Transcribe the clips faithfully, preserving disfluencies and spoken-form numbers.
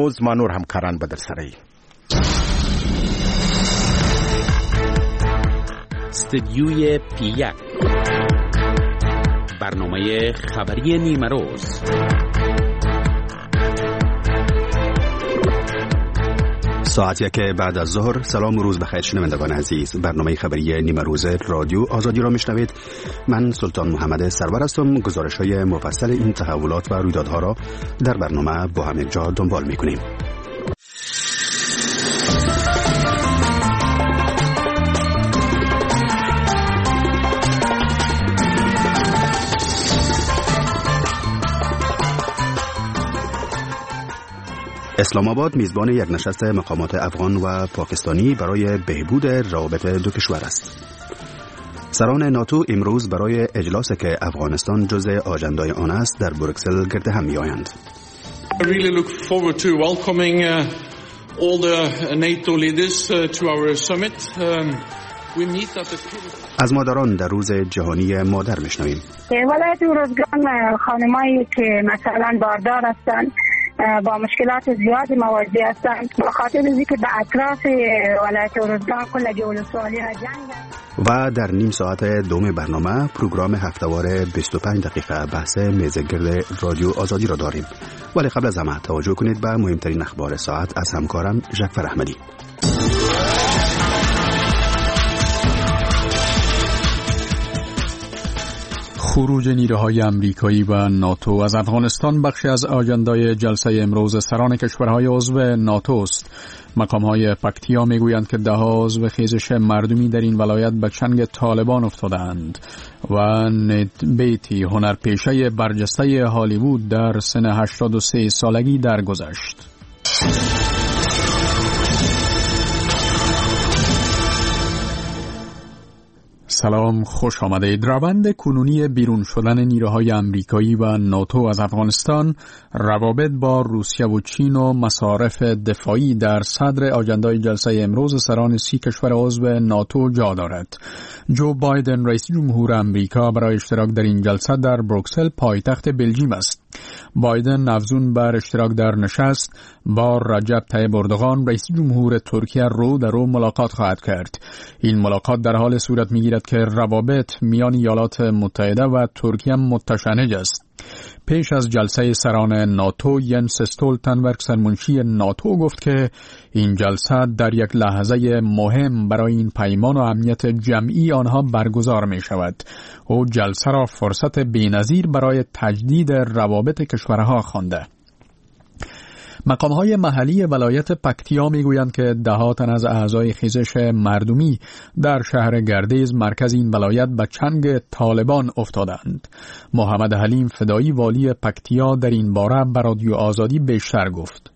امروز ما نور همکاران به در سری استدیوی پیک برنامه خبری نیمروز. ساعت یک بعد از ظهر. سلام و روز بخیر شنوندگان عزیز. برنامه خبری نیمروز رادیو آزادی را میشنوید. من سلطان محمد سرور هستم. گزارش های مفصل این تحولات و رویدادها را در برنامه با هم جا دنبال میکنیم. اسلام آباد میزبان یک نشست مقامات افغان و پاکستانی برای بهبود روابط دو کشور است. سران ناتو امروز برای اجلاسی که افغانستان جزء آژندای آن است در بروکسل گرد هم میآیند. I really look forward to welcoming uh, all the NATO leaders uh, to our summit. Um, we meet at the از مادران در روز جهانی مادر میشنویم. ولایت ارزگان خانمایی که مثلا باردار هستند با مشکلات زیادی مواجه هستند، به خاطر اینکه به اطراف ولایت ارزگان کل ولسوالی ها جنگ است. و در نیم ساعت دوم برنامه پروگرام هفته‌وار بیست و پنج دقیقه بحث میز گرد رادیو آزادی را داریم. ولی قبل از همه توجه کنید به مهمترین اخبار ساعت از همکارم ژکفر احمدی. خروج نیروهای امریکایی و ناتو از افغانستان بخشی از آژندای جلسه امروز سران کشورهای عضو ناتو است. مقام‌های پکتیا میگویند که ده‌ها عضو خیزش مردمی در این ولایت به چنگ طالبان افتادند و نت بیتی هنرپیشه برجسته هالیوود در سن هشتاد و سه سالگی درگذشت. سلام، خوش آمدید. روند کنونی بیرون شدن نیروهای امریکایی و ناتو از افغانستان، روابط با روسیه و چین و مصارف دفاعی در صدر آژندای جلسه امروز سران سی کشور عضو ناتو جا دارد. جو بایدن رئیس جمهور امریکا برای اشتراک در این جلسه در بروکسل پایتخت بلژیم است. بایدن افزون بر اشتراک در نشست با رجب طیب اردوغان رئیس جمهور ترکیه رو در رو ملاقات خواهد کرد. این ملاقات در حال صورت میگیرد که روابط میان ایالات متحده و ترکیه متشنج است. پیش از جلسه سران ناتو، ینس استولتنبرگ سرمنشی ناتو گفت که این جلسه در یک لحظه مهم برای این پیمان و امنیت جمعی آنها برگزار می شود. او جلسه را فرصت بی‌نظیر برای تجدید روابط کشورها خوانده. مقام‌های محلی ولایت پکتیا میگویند که ده تن از اعضای خیزش مردمی در شهر گردیز مرکز این ولایت به چنگ طالبان افتادند. محمد حلیم فدایی والی پکتیا در این باره به رادیو آزادی بیشتر گفت.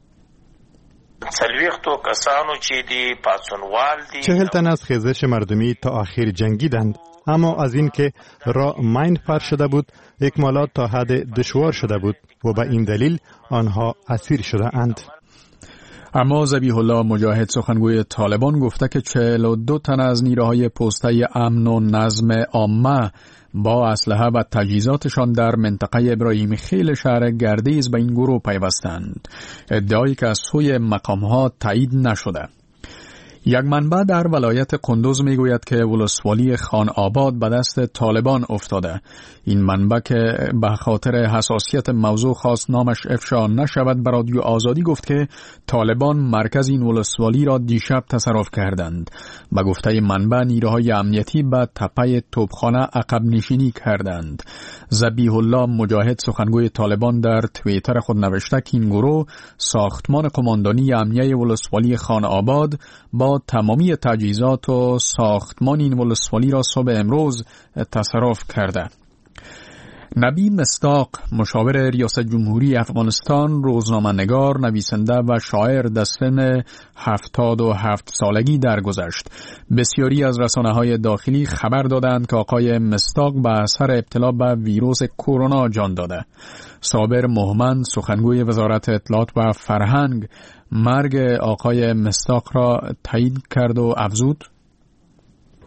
چهل تن از خیزش مردمی تا آخر جنگیدند، اما از این که را مین پر شده بود اکمالات تا حد دشوار شده بود و به این دلیل آنها اسیر شده اند. اما ذبیح الله مجاهد سخنگوی طالبان گفته که چهل و دو تن از نیروهای پسته امن و نظم عامه با اسلحه و تجهیزاتشان در منطقه ابراهیم خیل شهر گردیز به این گروه پیوستند، ادعایی که از سوی مقامها تایید نشده. یک منبع در ولایت قندوز میگوید که ولسوالی خان آباد به دست طالبان افتاده. این منبع که به خاطر حساسیت موضوع خواست نامش افشا نشود به رادیو آزادی گفت که طالبان مرکز این ولسوالی را دیشب تصرف کردند. به گفته منبع نیروهای امنیتی به تپه توپخانه عقب نشینی کردند. ذبیح الله مجاهد سخنگوی طالبان در توییتر خود نوشته که این گروه ساختمان قماندانی امنیه ولسوالی خان آباد با تمامی تجهیزات و ساختمان این ولسوالی را صبح امروز تصرف کرده. نبی مصداق مشاور ریاست جمهوری افغانستان، روزنامه‌نگار، نویسنده و شاعر در سن هفتاد و هفت سالگی درگذشت. بسیاری از رسانه‌های داخلی خبر دادند که آقای مصداق به اثر ابتلا به ویروس کرونا جان داده. صابر مهمند سخنگوی وزارت اطلاعات و فرهنگ مرگ آقای مصداق را تایید کرد و افزود: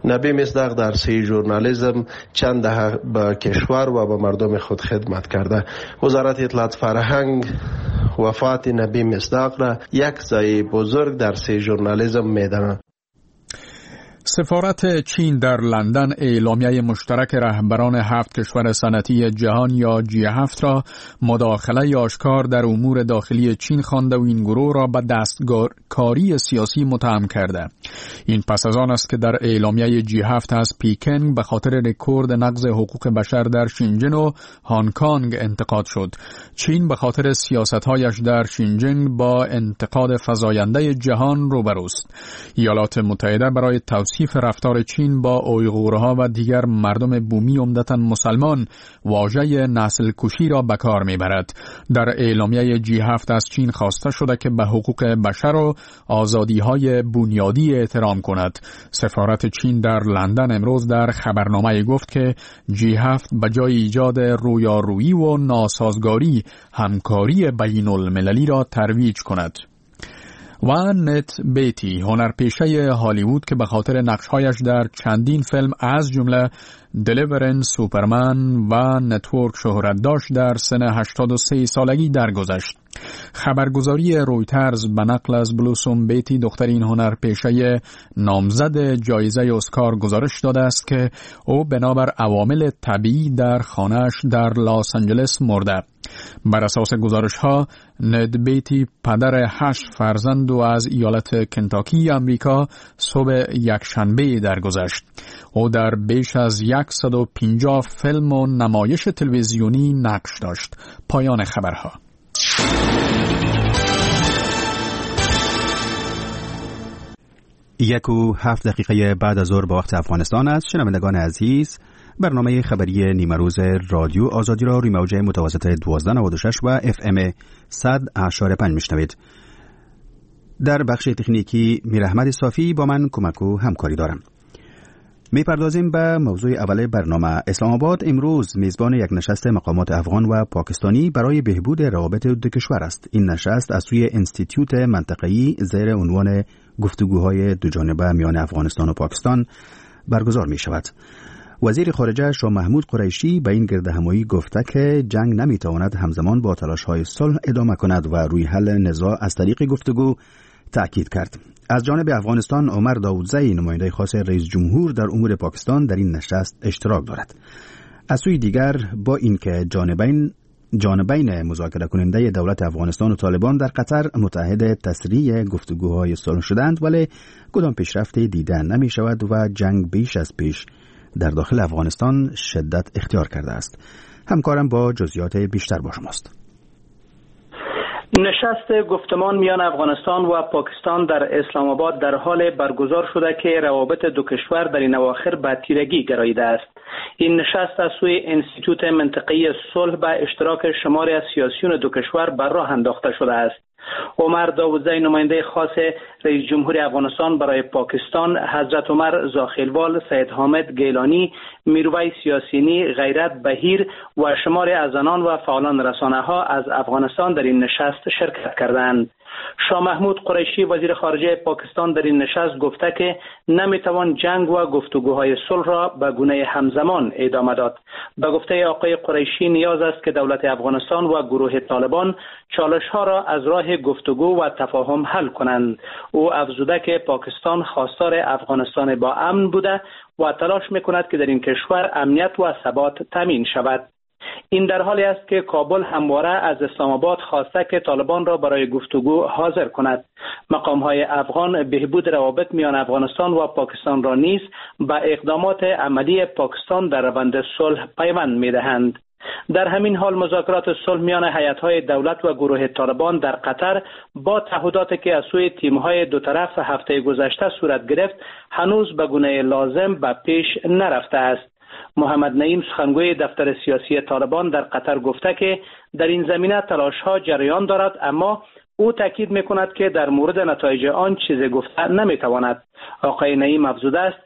نبی مصداق در سه ژورنالیسم چند دهه به کشور و به مردم خود خدمت کرده. وزارت اطلاعات فرهنگ وفات نبی مصداق را یک ضایعه بزرگ در سه ژورنالیسم می‌داند. سفارت چین در لندن اعلامیه مشترک رهبران هفت کشور صنعتی جهان یا جی هفت را مداخله آشکار در امور داخلی چین خوانده و این گروه را به دستکاری سیاسی متهم کرده. این پس از آن است که در اعلامیه جی هفت از پکن به خاطر رکورد نقض حقوق بشر در شینجن و هنگ کنگ انتقاد شد. چین به خاطر سیاست‌هایش در شینجن با انتقاد فزاینده جهان روبروست. ایالات متحده برای توصیف رفتار چین با اویغورها و دیگر مردم بومی عمدتاً مسلمان واژه نسل کشی را به کار میبرد. در اعلامیه جی هفت از چین خواسته شده که به حقوق بشر و آزادی‌های بنیادی احترام کند. سفارت چین در لندن امروز در خبرنامه گفت که جی هفت به جای ایجاد رویارویی و ناسازگاری همکاری بین المللی را ترویج کند. و نت بیتی هنرپیشه هالیوود که به خاطر نقش‌هایش در چندین فیلم از جمله دلیورنس، سوپرمن و نتورک شهرت داشت در سن هشتاد و سه سالگی درگذشت. خبرگزاری رویترز به نقل از بلوسوم بیتی دختر این هنرپیشه نامزد جایزه اسکار گزارش داده است که او بنابر عوامل طبیعی در خانه‌اش در لس آنجلس مرده. بر اساس گزارش ها ند بیتی پدر هشت فرزند و از ایالت کنتاکی امریکا صبح یکشنبه درگذشت. او در بیش از صد و پنجاه فیلم و نمایش تلویزیونی نقش داشت. پایان خبرها. یک و هفت دقیقه بعد از ظهر به وقت افغانستان است. شنوندگان عزیز، برنامه خبری نیمه روز رادیو آزادی را روی موجه متوسط دوازده نود و شش و اف ام صد اشاره پنج میشنوید. در بخش تکنیکی میر احمد صافی با من کمک و همکاری دارم. میپردازیم به موضوع اول برنامه. اسلام آباد امروز میزبان یک نشست مقامات افغان و پاکستانی برای بهبود روابط دو کشور است. این نشست از سوی انستیتوت منطقه‌ای زیر عنوان گفتگوهای دوجانبه میان افغانستان و پاکستان برگزار می شود. وزیر خارجه شاه محمود قریشی به این گردهمایی گفته که جنگ نمیتواند همزمان با تلاش‌های صلح ادامه کند و روی حل نزاع از طریق گفتگو تأکید کرد. از جانب افغانستان عمر داودزی نماینده خاص رئیس جمهور در امور پاکستان در این نشست اشتراک دارد. از سوی دیگر با اینکه جانبین جانبین مذاکره کننده دولت افغانستان و طالبان در قطر متحد تسریع گفتگوهای صلح شدند، ولی کدام پیشرفتی دیده نمی شود و جنگ بیش از پیش در داخل افغانستان شدت اختیار کرده است. همکارم با جزئیات بیشتر با شماست. نشست گفتمان میان افغانستان و پاکستان در اسلام آباد در حال برگزار شده که روابط دو کشور در این اواخر به تیرگی گراییده است. این نشست از سوی انستیتوت منطقه‌ای صلح به اشتراک شماری از سیاسیون دو کشور بر راه انداخته شده است. عمر داودزی نماینده خاص رئیس جمهور افغانستان برای پاکستان، حضرت عمر زاخیلوال، سید حامد گیلانی، میرویس یاسینی، غیرت بهیر و شماری از زنان و فعالان رسانه‌ها از افغانستان در این نشست شرکت کردند. شاه محمود قریشی وزیر خارجه پاکستان در این نشست گفته که نمیتوان جنگ و گفتگوهای صلح را به گونه همزمان ادامه داد. به گفته آقای قریشی نیاز است که دولت افغانستان و گروه طالبان چالش‌ها را از راه گفتگو و تفاهم حل کنند. او افزوده که پاکستان خواستار افغانستان با امن بوده و تلاش میکند که در این کشور امنیت و ثبات تامین شود. این در حالی است که کابل همواره از اسلام آباد خواسته که طالبان را برای گفتگو حاضر کند. مقام‌های افغان بهبود روابط میان افغانستان و پاکستان را نیز به اقدامات عملی پاکستان در روند صلح پیوند می‌دهند. در همین حال مذاکرات صلح میان هیئت‌های دولت و گروه طالبان در قطر با تعهداتی که از سوی تیم‌های دو طرف هفته گذشته صورت گرفت هنوز به گونه لازم به پیش نرفته است. محمد نعیم سخنگوی دفتر سیاسی طالبان در قطر گفته که در این زمینه تلاش‌ها جریان دارد، اما او تاکید می‌کند که در مورد نتایج آن چیزی گفته نمی‌تواند. آقای نعیم افزوده است که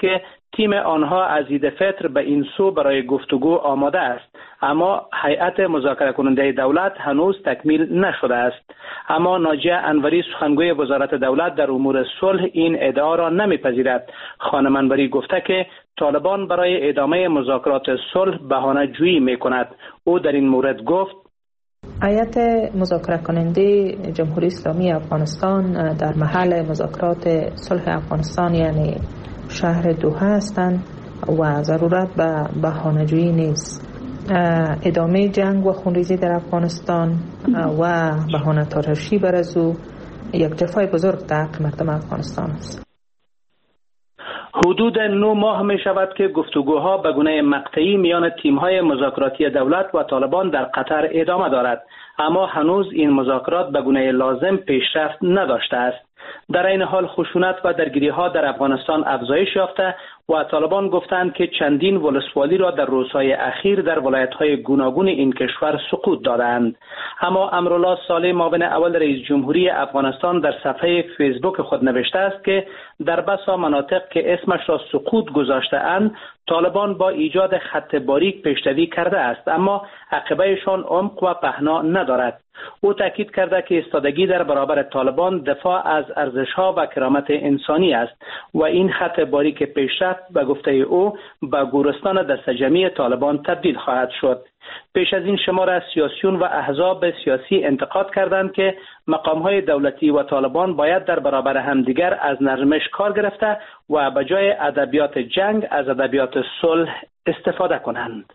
تیم آنها از عید فطر به این سو برای گفتگو آماده است، اما هیئت مذاکره کننده دولت هنوز تکمیل نشده است. اما ناجیه انوری سخنگوی وزارت دولت در امور صلح این ادعا را نمیپذیرد. خانم انوری گفته که طالبان برای ادامه مذاکرات صلح بهانه جویی میکند. او در این مورد گفت: هیئت مذاکره کننده جمهوری اسلامی افغانستان در محل مذاکرات صلح افغانستان یعنی شهر دوحه هستند و ضرورت به بهانه‌جویی نیست. ادامه جنگ و خونریزی در افغانستان و بهانه تراشی بر از او یک جفای بزرگ در حق مردم افغانستان است. حدود نه ماه می شود که گفتگوها به گونه مقطعی میان تیم‌های مذاکراتی دولت و طالبان در قطر ادامه دارد، اما هنوز این مذاکرات به گونه لازم پیشرفت نداشته است. در این حال خشونت و درگیری‌ها در افغانستان افزایش یافته و طالبان گفتند که چندین ولسوالی را در روزهای اخیر در ولایت‌های گوناگون این کشور سقوط دادند. اما امرالله صالح معاون اول رئیس جمهوری افغانستان در صفحه فیسبوک خود نوشته است که در بسا مناطق که اسمش را سقوط گذاشته‌اند طالبان با ایجاد خط باریک پیشروی کرده است، اما عقبه‌شان عمق و پهنا ندارد. او تاکید کرده که ایستادگی در برابر طالبان دفاع از ارزش‌ها و کرامت انسانی است و این خط باریک پیشرفت به گفته او به گورستان دست جمعی طالبان تبدیل خواهد شد. پیش از این شمار از سیاسیون و احزاب سیاسی انتقاد کردند که مقام‌های دولتی و طالبان باید در برابر همدیگر از نرمش کار گرفته و به جای ادبیات جنگ از ادبیات صلح استفاده کنند.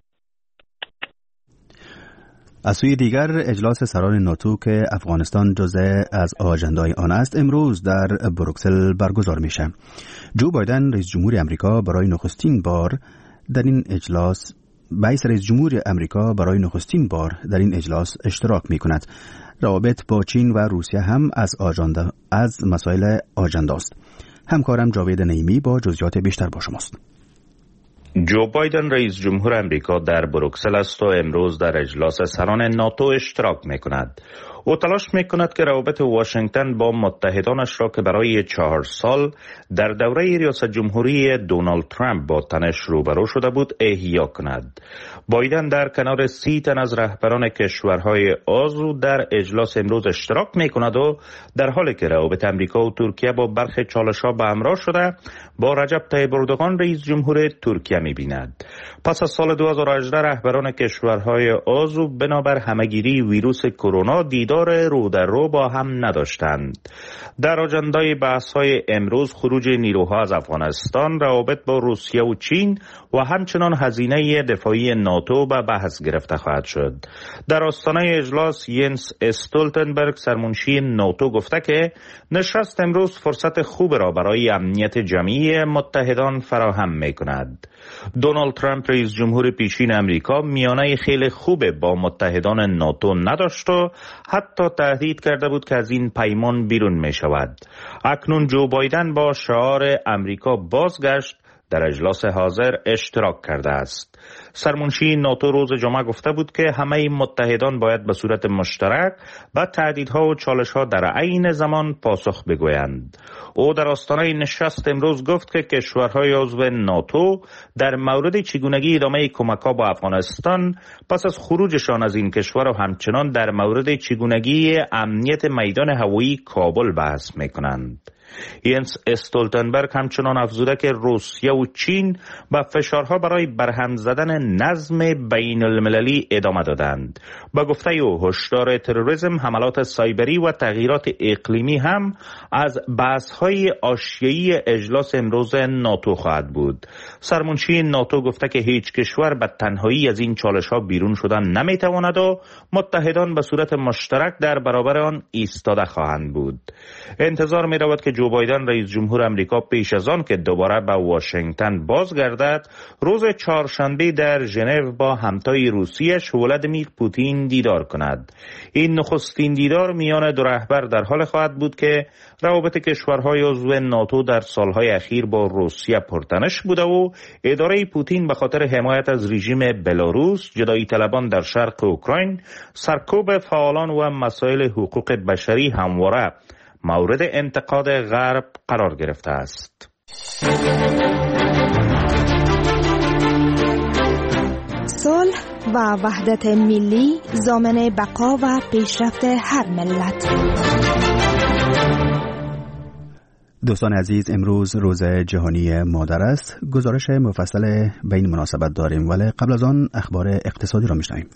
از سوی دیگر اجلاس سران ناتو که افغانستان جزء از آژندای آن است امروز در بروکسل برگزار میشه. جو بایدن رئیس جمهور امریکا برای نخستین بار در این اجلاس رئیس رئیس جمهور امریکا برای نخستین بار در این اجلاس اشتراک می کند. روابط با چین و روسیه هم از آژاندا از مسائل آژاندا است. همکارم جاوید نعیمی با جزئیات بیشتر با شماست. جو بایدن رئیس جمهور امریکا در بروکسل است و امروز در اجلاس سران ناتو اشتراک می کند. او تلاش می کند که روابط واشنگتن با متحدانش را که برای چهار سال در دوره ریاست جمهوری دونالد ترامپ با تنش روبرو شده بود احیا کند. بایدن در کنار سی تن از رهبران کشورهای عضو در اجلاس امروز اشتراک می کند و در حالی که روابط امریکا و ترکیه با برخی چالش‌ها به همراه شده با رجب طیب اردوغان رئیس جمهور ترکیه می بیند. پس از سال دو هزار و هجده رهبران کشورهای عضو بنابر همگیری ویروس کرونا دیدار رو در رو با هم نداشتند. در آژندای بحث‌های امروز خروج نیروها از افغانستان، روابط با روسیه و چین و همچنان هزینه دفاعی ناتو به بحث گرفته خواهد شد. در آستانه اجلاس ینس استولتنبرگ سرمنشی ناتو گفته که نشست امروز فرصت خوب را برای امنیت جمعی متحدان فراهم می کند. دونالد ترامپ رئیس جمهور پیشین امریکا میانه خیلی خوب با متحدان ناتو نداشت و حتی تهدید کرده بود که از این پیمان بیرون می شود. اکنون جو بایدن با شعار امریکا بازگشت در اجلاس حاضر اشتراک کرده است. سرمنشی ناتو روز جمعه گفته بود که همه متحدان باید به صورت مشترک به تهدیدها و چالش‌ها در عین زمان پاسخ بگویند. او در آستانه نشست امروز گفت که کشورهای عضو ناتو در مورد چگونگی ادامه کمک‌ها با افغانستان پس از خروجشان از این کشور و همچنان در مورد چگونگی امنیت میدان هوایی کابل بحث می‌کنند. ینس استولتنبرگ همچنان افزوده که روسیه و چین به فشارها برای برهم زدن نظم بین المللی ادامه دادند. با گفته او هشدار تروریسم، حملات سایبری و تغییرات اقلیمی هم از بحث‌های حاشیه‌ای اجلاس امروز ناتو خواهد بود. سرمنشی ناتو گفته که هیچ کشور به تنهایی از این چالش‌ها بیرون شدن نمی‌تواند و متحدان به صورت مشترک در برابر آن ایستاده خواهند بود. انتظار می‌رود که جو بایدن رئیس جمهور امریکا پیش از آن که دوباره به واشنگتن بازگردد روز چهارشنبه در ژنو با همتای روسیش ولادیمیر پوتین دیدار کند. این نخستین دیدار میان دو رهبر در حال خواهد بود که روابط کشورهای عضو ناتو در سالهای اخیر با روسیه پرتنش بوده و اداره پوتین به خاطر حمایت از رژیم بلاروس، جدایی طلبان در شرق اوکراین، سرکوب فعالان و مسائل حقوق بشری همواره مورد انتقاد غرب قرار گرفته است. و وحدت ملی ضامن بقا و پیشرفت هر ملت. دوستان عزیز، امروز روز جهانی مادر است. گزارش مفصل به این مناسبت داریم، ولی قبل از آن اخبار اقتصادی را میشنویم.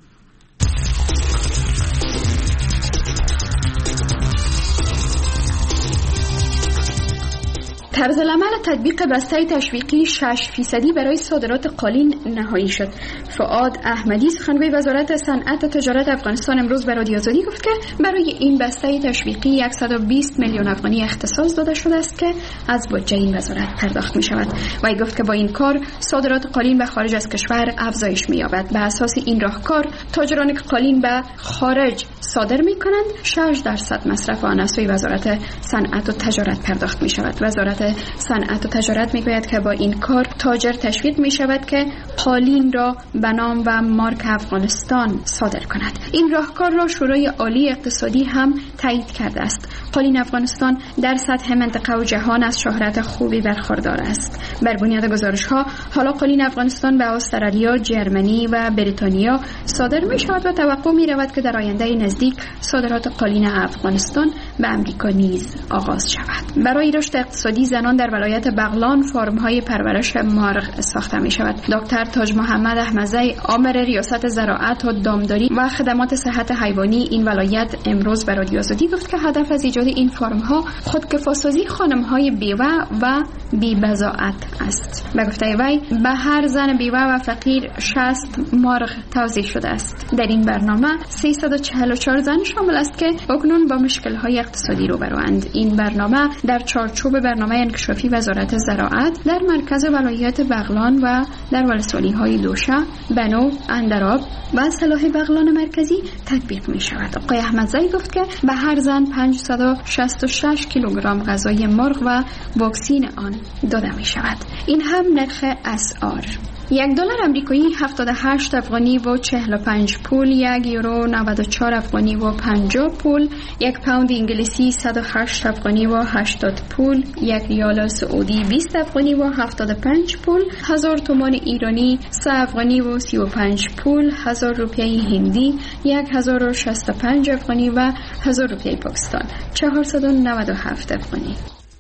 طرزالعمل تطبیق بسته تشویقی شش فیصدی برای صادرات قالین نهایی شد. فؤاد احمدی سخنگوی وزارت صنعت و تجارت افغانستان امروز به رادیو آزادی گفت که برای این بسته تشویقی صد و بیست میلیون افغانی اختصاص داده شده است که از بودجه این وزارت پرداخت می شود. و گفت که با این کار صادرات قالین به خارج از کشور افزایش می یابد. به اساس این راهکار تاجرانی که قالین به خارج صادر می کنند شش درصد مصرف آن از سوی وزارت صنعت و تجارت پرداخت می شود. وزارت صنعت و تجارت می گوید که با این کار تاجر تشویق می شود که قالین را به نام و مارک افغانستان صادر کند. این راهکار را شورای عالی اقتصادی هم تایید کرده است. قالین افغانستان در سطح منطقه و جهان از شهرت خوبی برخوردار است. بر بنیاد گزارش ها حالا قالین افغانستان به استرالیا، جرمنی و بریتانیا صادر می شود و توقع می رود که در آینده نزدیک صادرات قالین افغانستان به امریکا نیز آغاز شود. برای رشد اقتصادی زنان در ولایت بغلان فارم های پرورش مارغ ساخته می شود. دکتر تاج محمد احمدزی آمر ریاست زراعت و دامداری و خدمات صحت حیوانی این ولایت امروز به رادیو آزادی گفت که هدف از ایجاد این فارم ها خودکفاسازی خانم های بیوه و بی بضاعت است. به گفته وی به هر زن بیوه و فقیر شصت مارغ توزیع شده است. در این برنامه سیصد و چهل و چهار زن شامل است که اکنون با مشکل های اقتصادی روبروند. این برنامه در چارچوب برنامه انکشافی وزارت زراعت در مرکز ولایت بغلان و در ولسوالی های دوشه، بنو، اندراب و صلاح بغلان مرکزی تطبیق می شود. آقای احمدزی گفت که به هر زن پانصد و شصت و شش کیلوگرم غذای مرغ و واکسین آن داده می شود. این هم نرخ اسعار. یک دلار امریکایی هفتاد و هشت افغانی و چهل و پنج پول، یک یورو نود و چهار افغانی و پنجاه پول، یک پوند انگلیسی صد و هشت افغانی و هشتاد پول، یک ریال سعودی بیست افغانی و هفتاد و پنج پول، هزار تومان ایرانی سه افغانی و سی و پنج پول، هزار روپیه هندی یک هزار و شصت و پنج افغانی و هزار روپیه پاکستان چهارصد و نود و هفت افغانی.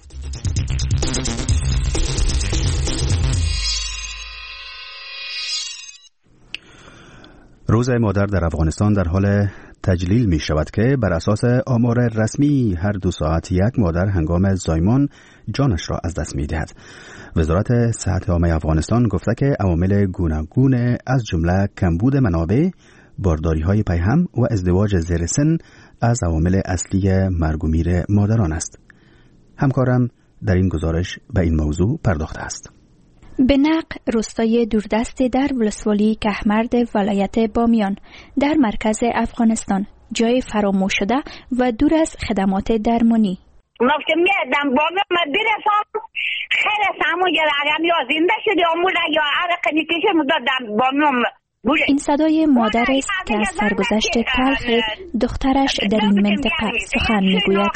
روز مادر در افغانستان در حال تجلیل می شود که بر اساس آمار رسمی هر دو ساعت یک مادر هنگام زایمان جانش را از دست می دهد. وزارت صحت عامه افغانستان گفته که عوامل گوناگون از جمله کمبود منابع، بارداری های پیهم و ازدواج زیر سن از عوامل اصلی مرگ و میر مادران است. همکارم در این گزارش به این موضوع پرداخته است. به نق روستای دوردست در ولسوالی کهمرد ولایت بامیان در مرکز افغانستان، جای فراموش شده و دور از خدمات درمانی. وقتی میادم بامیان من برسم خیلی سامو جراغم یا زنده شده امولا یا عرق نیکشه مدادم بامیان. این صدای مادر است که از سرگذشت تلخ دخترش در این منطقه سخن میگوید.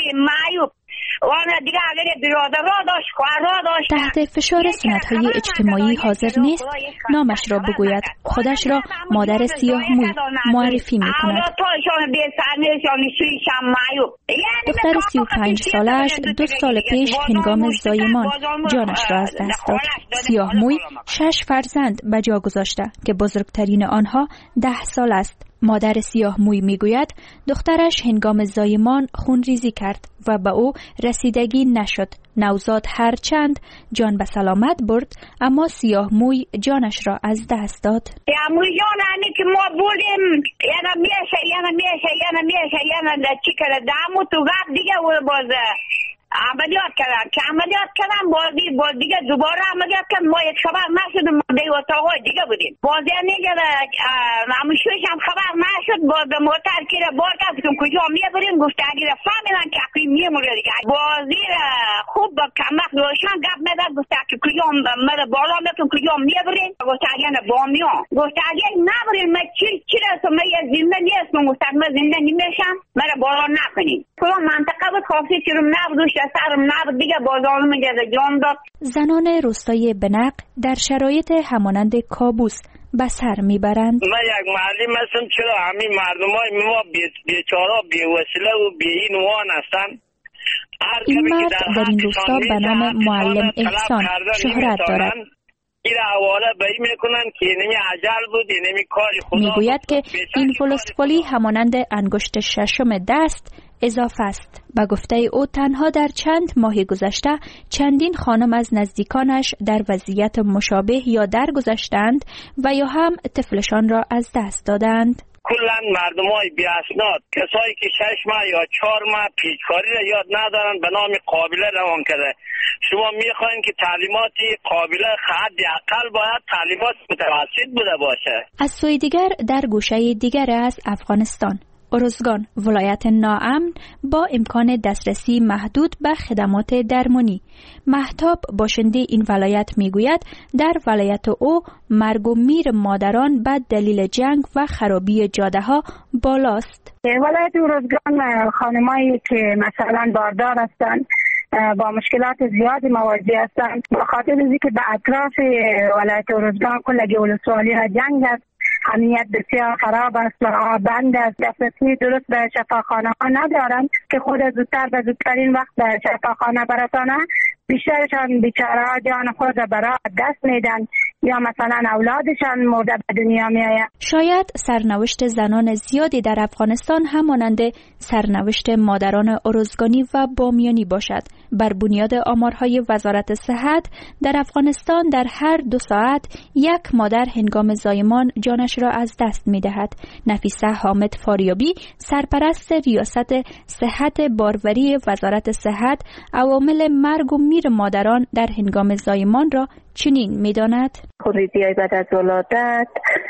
تحت فشار سنت‌های اجتماعی حاضر نیست نامش را بگوید. خودش را مادر سیاه موی معرفی می کند. دختر سی و پنج سالش دو سال پیش هنگام زایمان جانش را از دست داد. سیاه موی شش فرزند به جا گذاشته که بزرگترین آنها ده سال است. مادر سیاه موی می گوید دخترش هنگام زایمان خون ریزی کرد و به او رسیدگی نشد. نوزاد هرچند جان به سلامت برد اما سیاه موی جانش را از دست داد. موی جان همی که ما بودیم یعنی میشه یعنی میشه یعنی میشه یعنی چی کرده دامو تو گفت دیگه و باز عملیات کردن که عملیات کردن بازی باز دیگه دوباره عملیات کردن. ما یک خبر نشدیم دیگه اتاقای دیگه بودیم بازی نیگه همشویش هم خبر نشد. باز به موتر که بار کفتیم کجا میبریم گفته اگه فهمیدن که اقلی میمونه دیگه بازی خوب با کمک روشن گفت میدن گفته که کجا مرا بالا میتون کجا میبرین؟ گفت اگر بامیان. گفت اگر نبرین من چی چی رسم من یه زنده نیستم. گفت من زنده نمیشم مرا بالا نکنین. کلا منطقه بود خاصی چیرم نبودوش سرم نبود دیگه بازارم جزا جان داد. زنان روستای بنق در شرایط همانند کابوس به سر میبرند. من یک معلم هستم، چرا همین مردم های ما بیچاره بی‌وسیله و بی‌عنوان هستند. این مرد در این روستا به نام معلم احسان شهرت دارد. میگوید که این ولسوالی همانند انگشت ششم دست اضافه است. به گفته او تنها در چند ماه گذشته چندین خانم از نزدیکانش در وضعیت مشابه یا درگذشتند و یا هم طفلشان را از دست دادند. کلن مردم های بی اسناد، کسایی که شش ماه یا چهار ماه پیشکاری را یاد ندارن به نام قابله روان کرده. شما میخواین که تعلیماتی قابله حد اقل باید تعلیمات متوسط بوده باشه. از سوی دیگر در گوشه دیگر از افغانستان، ارزگان، ولایت ناامن با امکان دسترسی محدود به خدمات درمانی. مهتاب باشنده این ولایت میگوید در ولایت او مرگ و میر مادران به دلیل جنگ و خرابی جاده ها بالاست. ولایت ارزگان خانمایی که مثلا باردار هستند با مشکلات زیادی مواجه هستند، به خاطر اینکه به اطراف ولایت ارزگان کل ولسوالی ها جنگ است، امنیت بسیار خراب است و بند است، دسترسی درست به شفاخانه ها ندارند که خود زودتر به زودترین وقت به شفاخانه برسانه. بیشترشان بیچاره جان خود برای دست میدن یا مثلا اولادشان مرده به دنیا میآید. شاید سرنوشت زنان زیادی در افغانستان همانند سرنوشت مادران ارزگانی و بامیانی باشد. بر بنیاد آمارهای وزارت صحت در افغانستان در هر دو ساعت یک مادر هنگام زایمان جانش را از دست می‌دهد. نفیسه حامد فاریابی سرپرست ریاست صحت باروری وزارت صحت عوامل مرگ و میر مادران در هنگام زایمان را چنین می‌داند: خونریزی بعد از ولادت،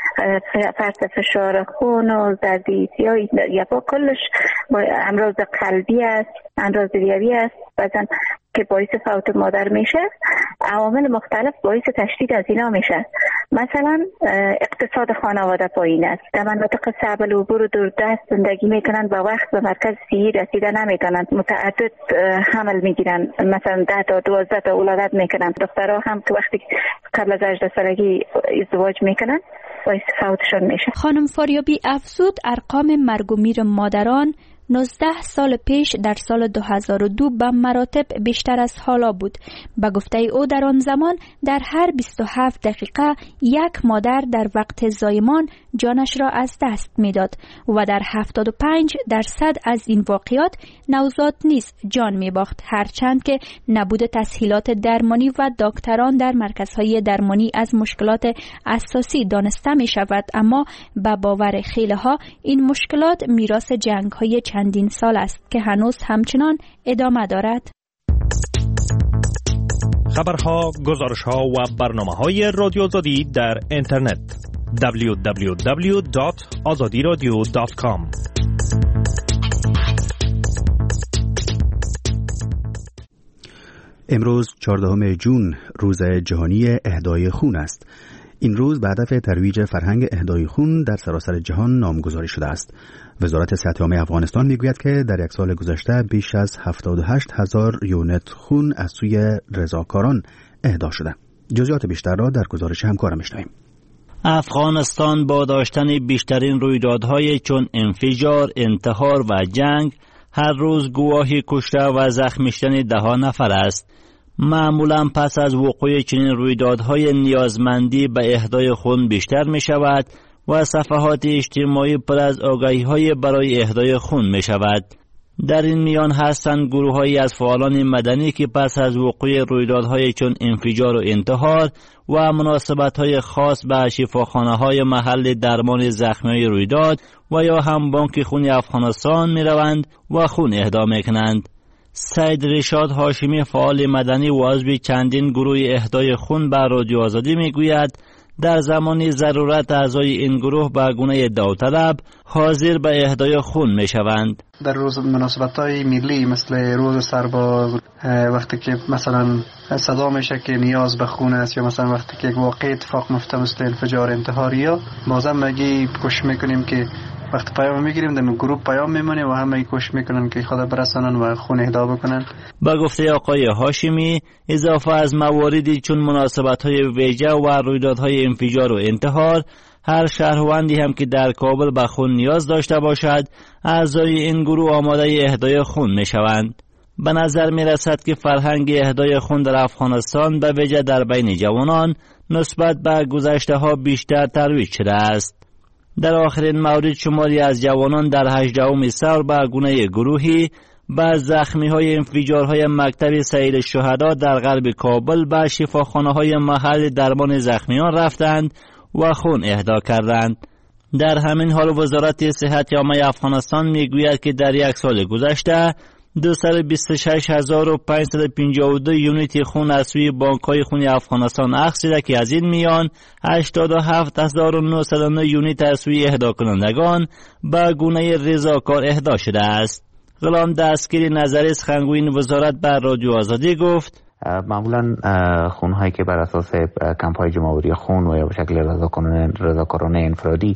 فرط فشار خون و ظرفیت‌های یا با کلش امراض قلبی است، امراض ریوی است بعضن که باعث فوت مادر میشه. عوامل مختلف باعث تشدید از اینا میشه. مثلا اقتصاد خانواده پایین است، در مناطق صعب العبور و دوردست زندگی میکنن، با وقت به مرکز صحی رسیده نمیتونن، متعدد حمل میگیرن، مثلا ده تا دوازده تا ولادت میکنن. دخترها هم که وقتی قبل از هجده سالگی ازدواج میکنن باعث فوتشون میشه. خانم فاریابی افزود ارقام مرگ و میر مادران نوزده سال پیش در سال دو هزار و دو به مراتب بیشتر از حالا بود. به گفته او در آن زمان در هر بیست و هفت دقیقه یک مادر در وقت زایمان جانش را از دست میداد و در هفتاد و پنج درصد از این واقعات نوزاد نیز جان می باخت، هرچند که نبود تسهیلات درمانی و دکتران در مرکزهای درمانی از مشکلات اساسی دانسته می شود. اما به باور خیلی ها این مشکلات میراث جنگ های چندین سال است که هنوز همچنان ادامه دارد. خبرها، گزارشها و برنامه‌های رادیو آزادی در اینترنت دبلیو دبلیو دبلیو دات آزادی رادیو دات کام. امروز چهاردهم ژوئن روز جهانی اهدای خون است. این روز به هدف ترویج فرهنگ اهدای خون در سراسر جهان نامگذاری شده است. وزارت صحت عامه افغانستان میگوید که در یک سال گذشته بیش از هفتاد و هشت هزار یونت خون از سوی رضاکاران اهدا شده. جزئیات بیشتر را در گزارش همکارم میشنویم. افغانستان با داشتن بیشترین رویدادهای چون انفجار، انتحار و جنگ هر روز گواهی کشته و زخمی شدن ده ها نفر است. معمولا پس از وقوع چنین رویدادهای نیازمندی به اهدای خون بیشتر می شود و صفحات اجتماعی پر از آگاهی‌های برای اهدای خون می شود. در این میان هستند گروه‌هایی از فعالان مدنی که پس از وقوع رویدادهای چون انفجار و انتحار و مناسبت‌های خاص به شفاخانه‌های محل درمان زخمی‌های رویداد و یا هم بانک خون افغانستان می‌روند و خون اهدا می‌کنند. سید رشاد هاشمی فعال مدنی و عضو چندین گروه اهدای خون به رادیو آزادی میگوید در زمان ضرورت اعضای این گروه به گونه داوطلب حاضر به اهدای خون می شوند. در روز مناسبت‌های ملی مثل روز سرباز، وقتی که مثلا صدا میشه که نیاز به خون است، یا مثلا وقتی که واقع اتفاق میفته مثل انفجار انتحاری، یا بازم مگی کوشش میکنیم که وقتی پیام میگیریم در گروه پیام میمونیم و همه کوشش میکنن که خود برسانن و خون اهدا بکنن. با گفته آقای هاشمی، اضافه از مواردی چون مناسبت‌های ویژه و رویدادهای انفجار و انتحار، هر شهروندی هم که در کابل به خون نیاز داشته باشد اعضای این گروه آماده اهدای خون می شوند. به نظر می رسد که فرهنگ اهدای خون در افغانستان به ویژه در بین جوانان نسبت به گذشته ها بیشتر ترویج شده است. در آخرین مورد شماری از جوانان در هجدهم ثور به گونه گروهی با زخمی های انفجارهای مکتب سید الشهدا در غرب کابل به شفاخانه های محل درمان زخمیان رفتند و خون اهدا کردند. در همین حال وزارت صحت عامه افغانستان میگوید که در یک سال گذشته دویست و بیست و شش هزار و پانصد و پنجاه و دو یونیت خون از سوی بانک‌های خون افغانستان اخذ شده که از این میان هشتاد و هفت هزار و نهصد و نه یونیت از سوی اهدا کنندگان به گونه رضاکار اهدا شده است. غلام دستگیر نظری سخنگوی وزارت بر رادیو آزادی گفت: معمولا خونهایی که بر اساس کمپ‌های جمع‌آوری خون و یا به شکل رضاکارانه انفرادی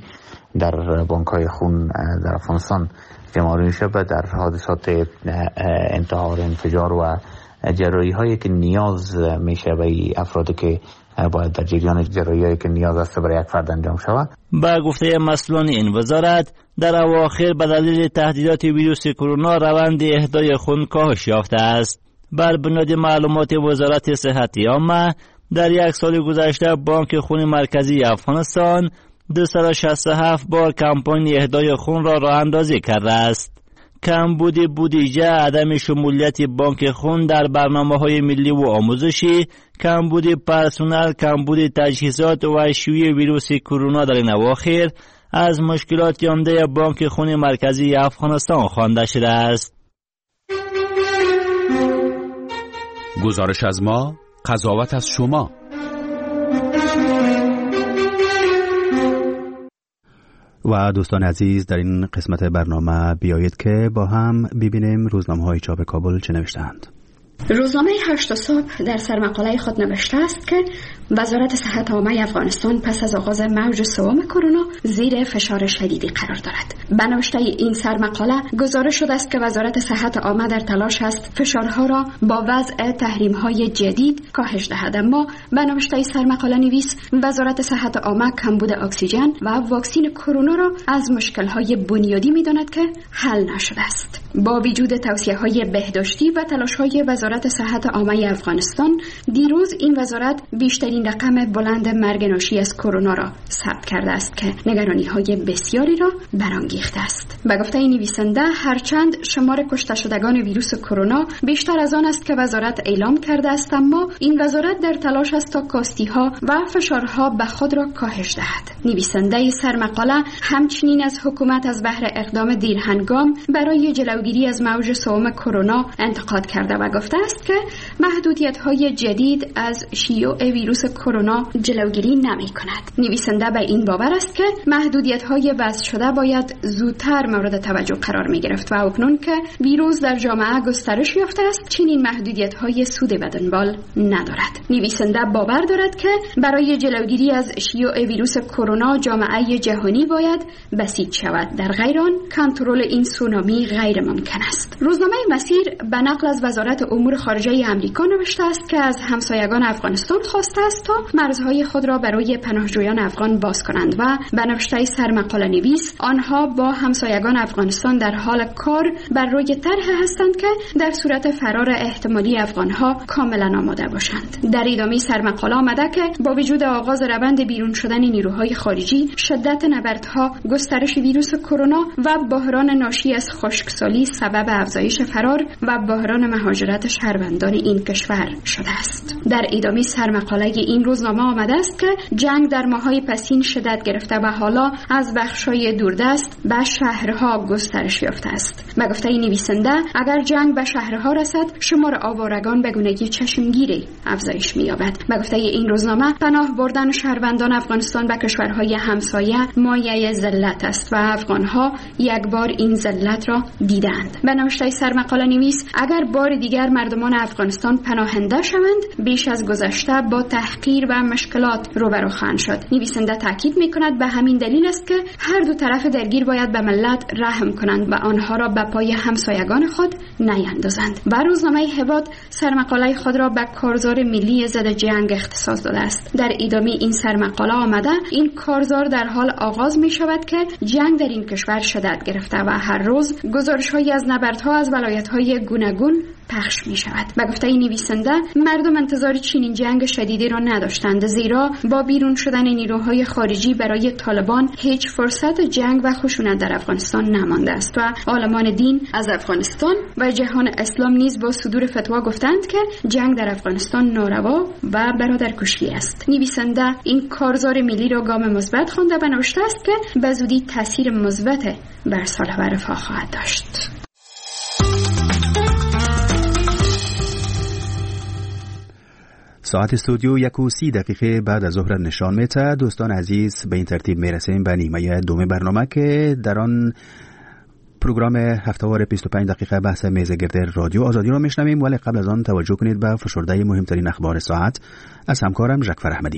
در بانک‌های خون در افغانستان جمع‌آوری میشه در حادثات انتحار، انفجار و جراحی هایی که نیاز میشه به افرادی که باید در جریان جراحی هایی که نیاز است برای یک فرد انجام شود. با گفته مسئولان این وزارت، در اواخر به دلیل تهدیدات ویروس کرونا روند اهدای خون کاهش یافته است. بر بنیاد معلومات وزارت صحت عامه، در یک سال گذشته بانک خون مرکزی افغانستان دویست و شصت و هفت بار کمپین اهدای خون را راه اندازی کرده است. کمبود بودجه، عدم شمولیت بانک خون در برنامه‌های ملی و آموزشی، کمبود پرسنل، کمبود تجهیزات و شیوع ویروس کرونا در این اواخر از مشکلات عمده بانک خون مرکزی افغانستان خوانده شده است. گزارش از ما، قضاوت از شما. و دوستان عزیز، در این قسمت برنامه بیایید که با هم ببینیم روزنامه‌های چاپ کابل چه نوشته‌اند. روزنامه هشت صبح در سرمقاله خود نوشته است که وزارت صحت عامه افغانستان پس از آغاز موج سوم کرونا زیر فشار شدیدی قرار دارد. به نوشته این سرمقاله گزارش شده است که وزارت صحت عامه در تلاش است فشارها را با وضع تحریم‌های جدید کاهش دهد، اما به نوشته سرمقاله نویس وزارت صحت عامه کمبود اکسیژن و واکسین کرونا را از مشکل‌های بنیادی می‌داند که حل نشده است. با وجود توصیه‌های بهداشتی و تلاش‌های وزارت صحت عامه افغانستان، دیروز این وزارت بیشترین رقم بلند مرگ ناشی از کرونا را ثبت کرده است که نگرانی‌های بسیاری را برانگیخته است. به گفته نویسنده، هرچند شمار کشته شدگان ویروس کرونا بیشتر از آن است که وزارت اعلام کرده است، اما این وزارت در تلاش است تا کاستی‌ها و فشارها به خود را کاهش دهد. نویسنده سرمقاله همچنین از حکومت از بهر اقدام دیرهنگام برای جلوگیری از موج سوم کرونا انتقاد کرده و گفته است که محدودیت‌های جدید از شیوع ویروس کرونا جلوگیری نمی‌کند. نویسنده به این باور است که محدودیت‌های وضع شده باید زودتر مورد توجه قرار می‌گرفت و اکنون که ویروس در جامعه گسترش یافته است، چنین محدودیت‌های سود به دنبال ندارد. نویسنده باور دارد که برای جلوگیری از شیوع ویروس کرونا جامعه جهانی باید بسیج شود، در غیر آن کنترل این سونامی غیر ممکن است. روزنامه مسیر به نقل از وزارت امور خارجه آمریکا نوشته است که از همسایگان افغانستان خواسته است تا مرزهای خود را برای پناهجویان افغان باز کنند و به نوشته سرمقاله نویس آنها با همسایگان افغانستان در حال کار بر روی طرح هستند که در صورت فرار احتمالی افغانها کاملا آماده باشند. در ادامه سرمقاله آمده که با وجود آغاز روند بیرون شدن نیروهای خارجی، شدت نبردها، گسترش ویروس کرونا و بحران ناشی از خشکسالی سبب افزایش فرار و بحران مهاجرت شهروندان این کشور شده است. در ادامه سرمقاله این روزنامه آمده است که جنگ در ماه‌های پسین شدت گرفته و حالا از بخش‌های دوردست به شهرها گسترش یافته است. به گفته نویسنده اگر جنگ به شهرها رسد شمار آوارگان به گونگی چشمگیری افزایش می‌یابد. به گفته این روزنامه پناه بردن شهروندان افغانستان به کشورهای همسایه مایه ذلت است و افغان‌ها یک بار این ذلت را دیدند. به نوشته سرمقاله نویس اگر بار دیگر مردمان افغانستان پناهنده شوند بیش از گذشته با تحقیر و مشکلات روبرو خواهند شد. نویسنده تاکید می‌کند به همین دلیل است که هر دو طرف درگیر باید به ملت رحم کنند و آنها را به پای همسایگان خود نیندازند. و روزنامه هبات سرمقاله خود را به کارزار ملی ضد جنگ اختصاص داده است. در ادامه این سرمقاله آمده این کارزار در حال آغاز می شود که جنگ در این کشور شدت گرفته و هر روز گزارش‌هایی از نبردها از ولایت‌های گوناگون پخش می شود. به گفته نویسنده مردم انتظار چنین جنگ شدیدی را نداشتند، زیرا با بیرون شدن نیروهای خارجی برای طالبان هیچ فرصت جنگ و خشونت در افغانستان نمانده است و عالمان دین از افغانستان و جهان اسلام نیز با صدور فتوا گفتند که جنگ در افغانستان ناروا و برادرکشی است. نویسنده این کارزار ملی را گام مثبت خوانده و نوشته است که به زودی تاثیر مثبت بر صلح و رفاه خواهد داشت. ساعت استودیو یک و سی دقیقه بعد از ظهر نشان میده. دوستان عزیز به این ترتیب میرسیم به نیمه دوم برنامه که در آن پروگرام هفته‌وار بیست و پنج دقیقه بحث میزگرد رادیو آزادی را میشنویم، ولی قبل از آن توجه کنید به فشرده مهمترین اخبار ساعت از همکارم ژکفر احمدی.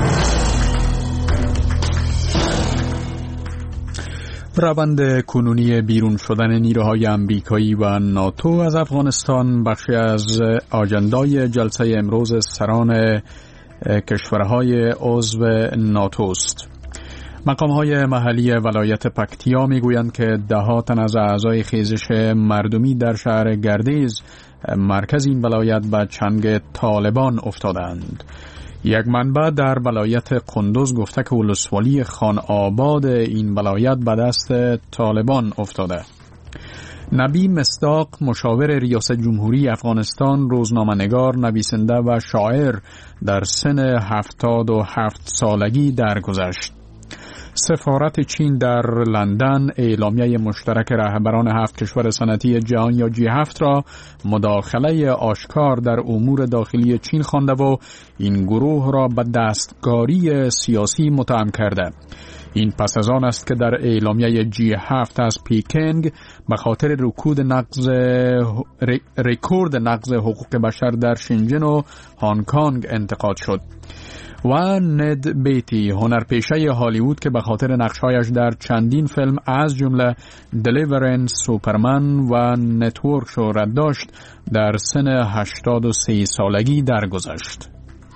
روند کنونی بیرون شدن نیروهای آمریکایی و ناتو از افغانستان بخشی از آجندای جلسه امروز سران کشورهای عضو ناتو است. مقام‌های محلی ولایت پکتیا میگویند که ده تن از اعضای خیزش مردمی در شهر گردیز مرکز این ولایت به چنگ طالبان افتادند. یک منبع در ولایت قندوز گفته که ولسوالی خان آباد این ولایت به دست طالبان افتاده. نبی مصداق مشاور ریاست جمهوری افغانستان، روزنامه‌نگار، نویسنده و شاعر در سن هفتاد و هفت سالگی درگذشت. سفارت چین در لندن اعلامیه مشترک رهبران هفت کشور صنعتی جهان یا جی هفت را مداخله آشکار در امور داخلی چین خوانده و این گروه را به دستکاری سیاسی متهم کرده. این پس از آن است که در اعلامیه جی هفت از پیکنگ به خاطر رکود نقض رکورد نقض حقوق بشر در شنجن و هنگ کنگ انتقاد شد. و ند بیتی هنرپیشه هالیوود که به خاطر نقشهایش در چندین فیلم از جمله دلیورنس، سوپرمن و نتورک شهرت داشت در سن هشتاد و سه سالگی درگذشت.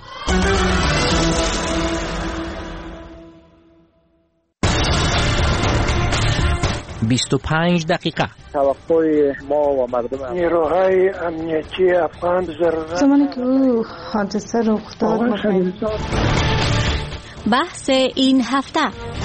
بیست و پنج دقیقه توقع ما و مردم نیروهای امنیتی افغان ضرورت زمانی که او حادثه رخ داد. بحث این هفته.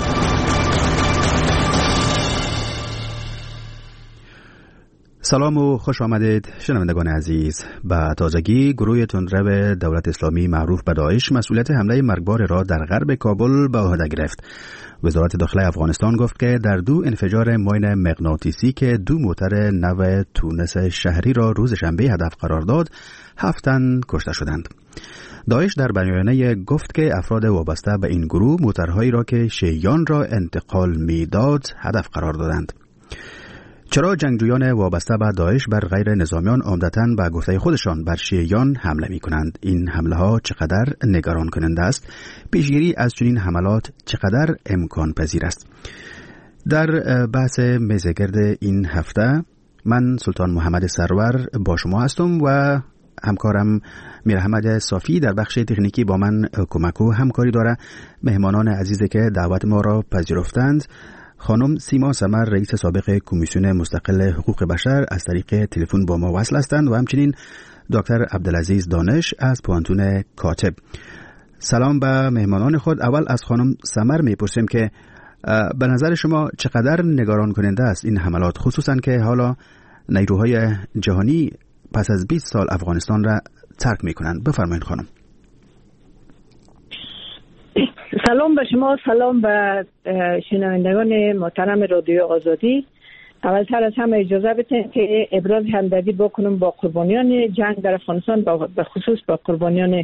سلام و خوش آمدید شنوندگان عزیز. به تازگی گروه تندرو دولت اسلامی معروف به داعش مسئولیت حمله مرگبار را در غرب کابل به عهده گرفت. وزارت داخله افغانستان گفت که در دو انفجار ماین مغناطیسی که دو موتر نو تونس شهری را روز شنبه هدف قرار داد، هفت تن کشته شدند. داعش در بیانیه گفت که افراد وابسته به این گروه موترهایی را که شیعیان را انتقال میداد هدف قرار دادند. چرا جنگجویان وابسته به داعش بر غیر نظامیان عمدتاً به گفته خودشان بر شیعیان حمله می کنند؟ این حمله ها چقدر نگران کننده است؟ پیشگیری از چنین حملات چقدر امکان پذیر است؟ در بحث میزگرد این هفته من سلطان محمد سرور با شما هستم و همکارم میرحمد صافی در بخش تکنیکی با من کمک و همکاری داره. مهمانان عزیزی که دعوت ما را پذیرفتند: خانم سیما سمر، رئیس سابق کمیسیون مستقل حقوق بشر، از طریق تلفن با ما وصل هستند، و همچنین دکتر عبدالعزیز دانش از پوانتون کاتب. سلام به مهمانان خود. اول از خانم سمر میپرسیم که به نظر شما چقدر نگران کننده است این حملات، خصوصا که حالا نیروهای جهانی پس از بیست سال افغانستان را ترک میکنند. بفرمایید خانم. سلام به شما، سلام به شنوندگان محترم رادیو آزادی. اولتر از همه اجازه بدید که ابراز همدردی بکنم با قربانیان جنگ در افغانستان، به خصوص با قربانیان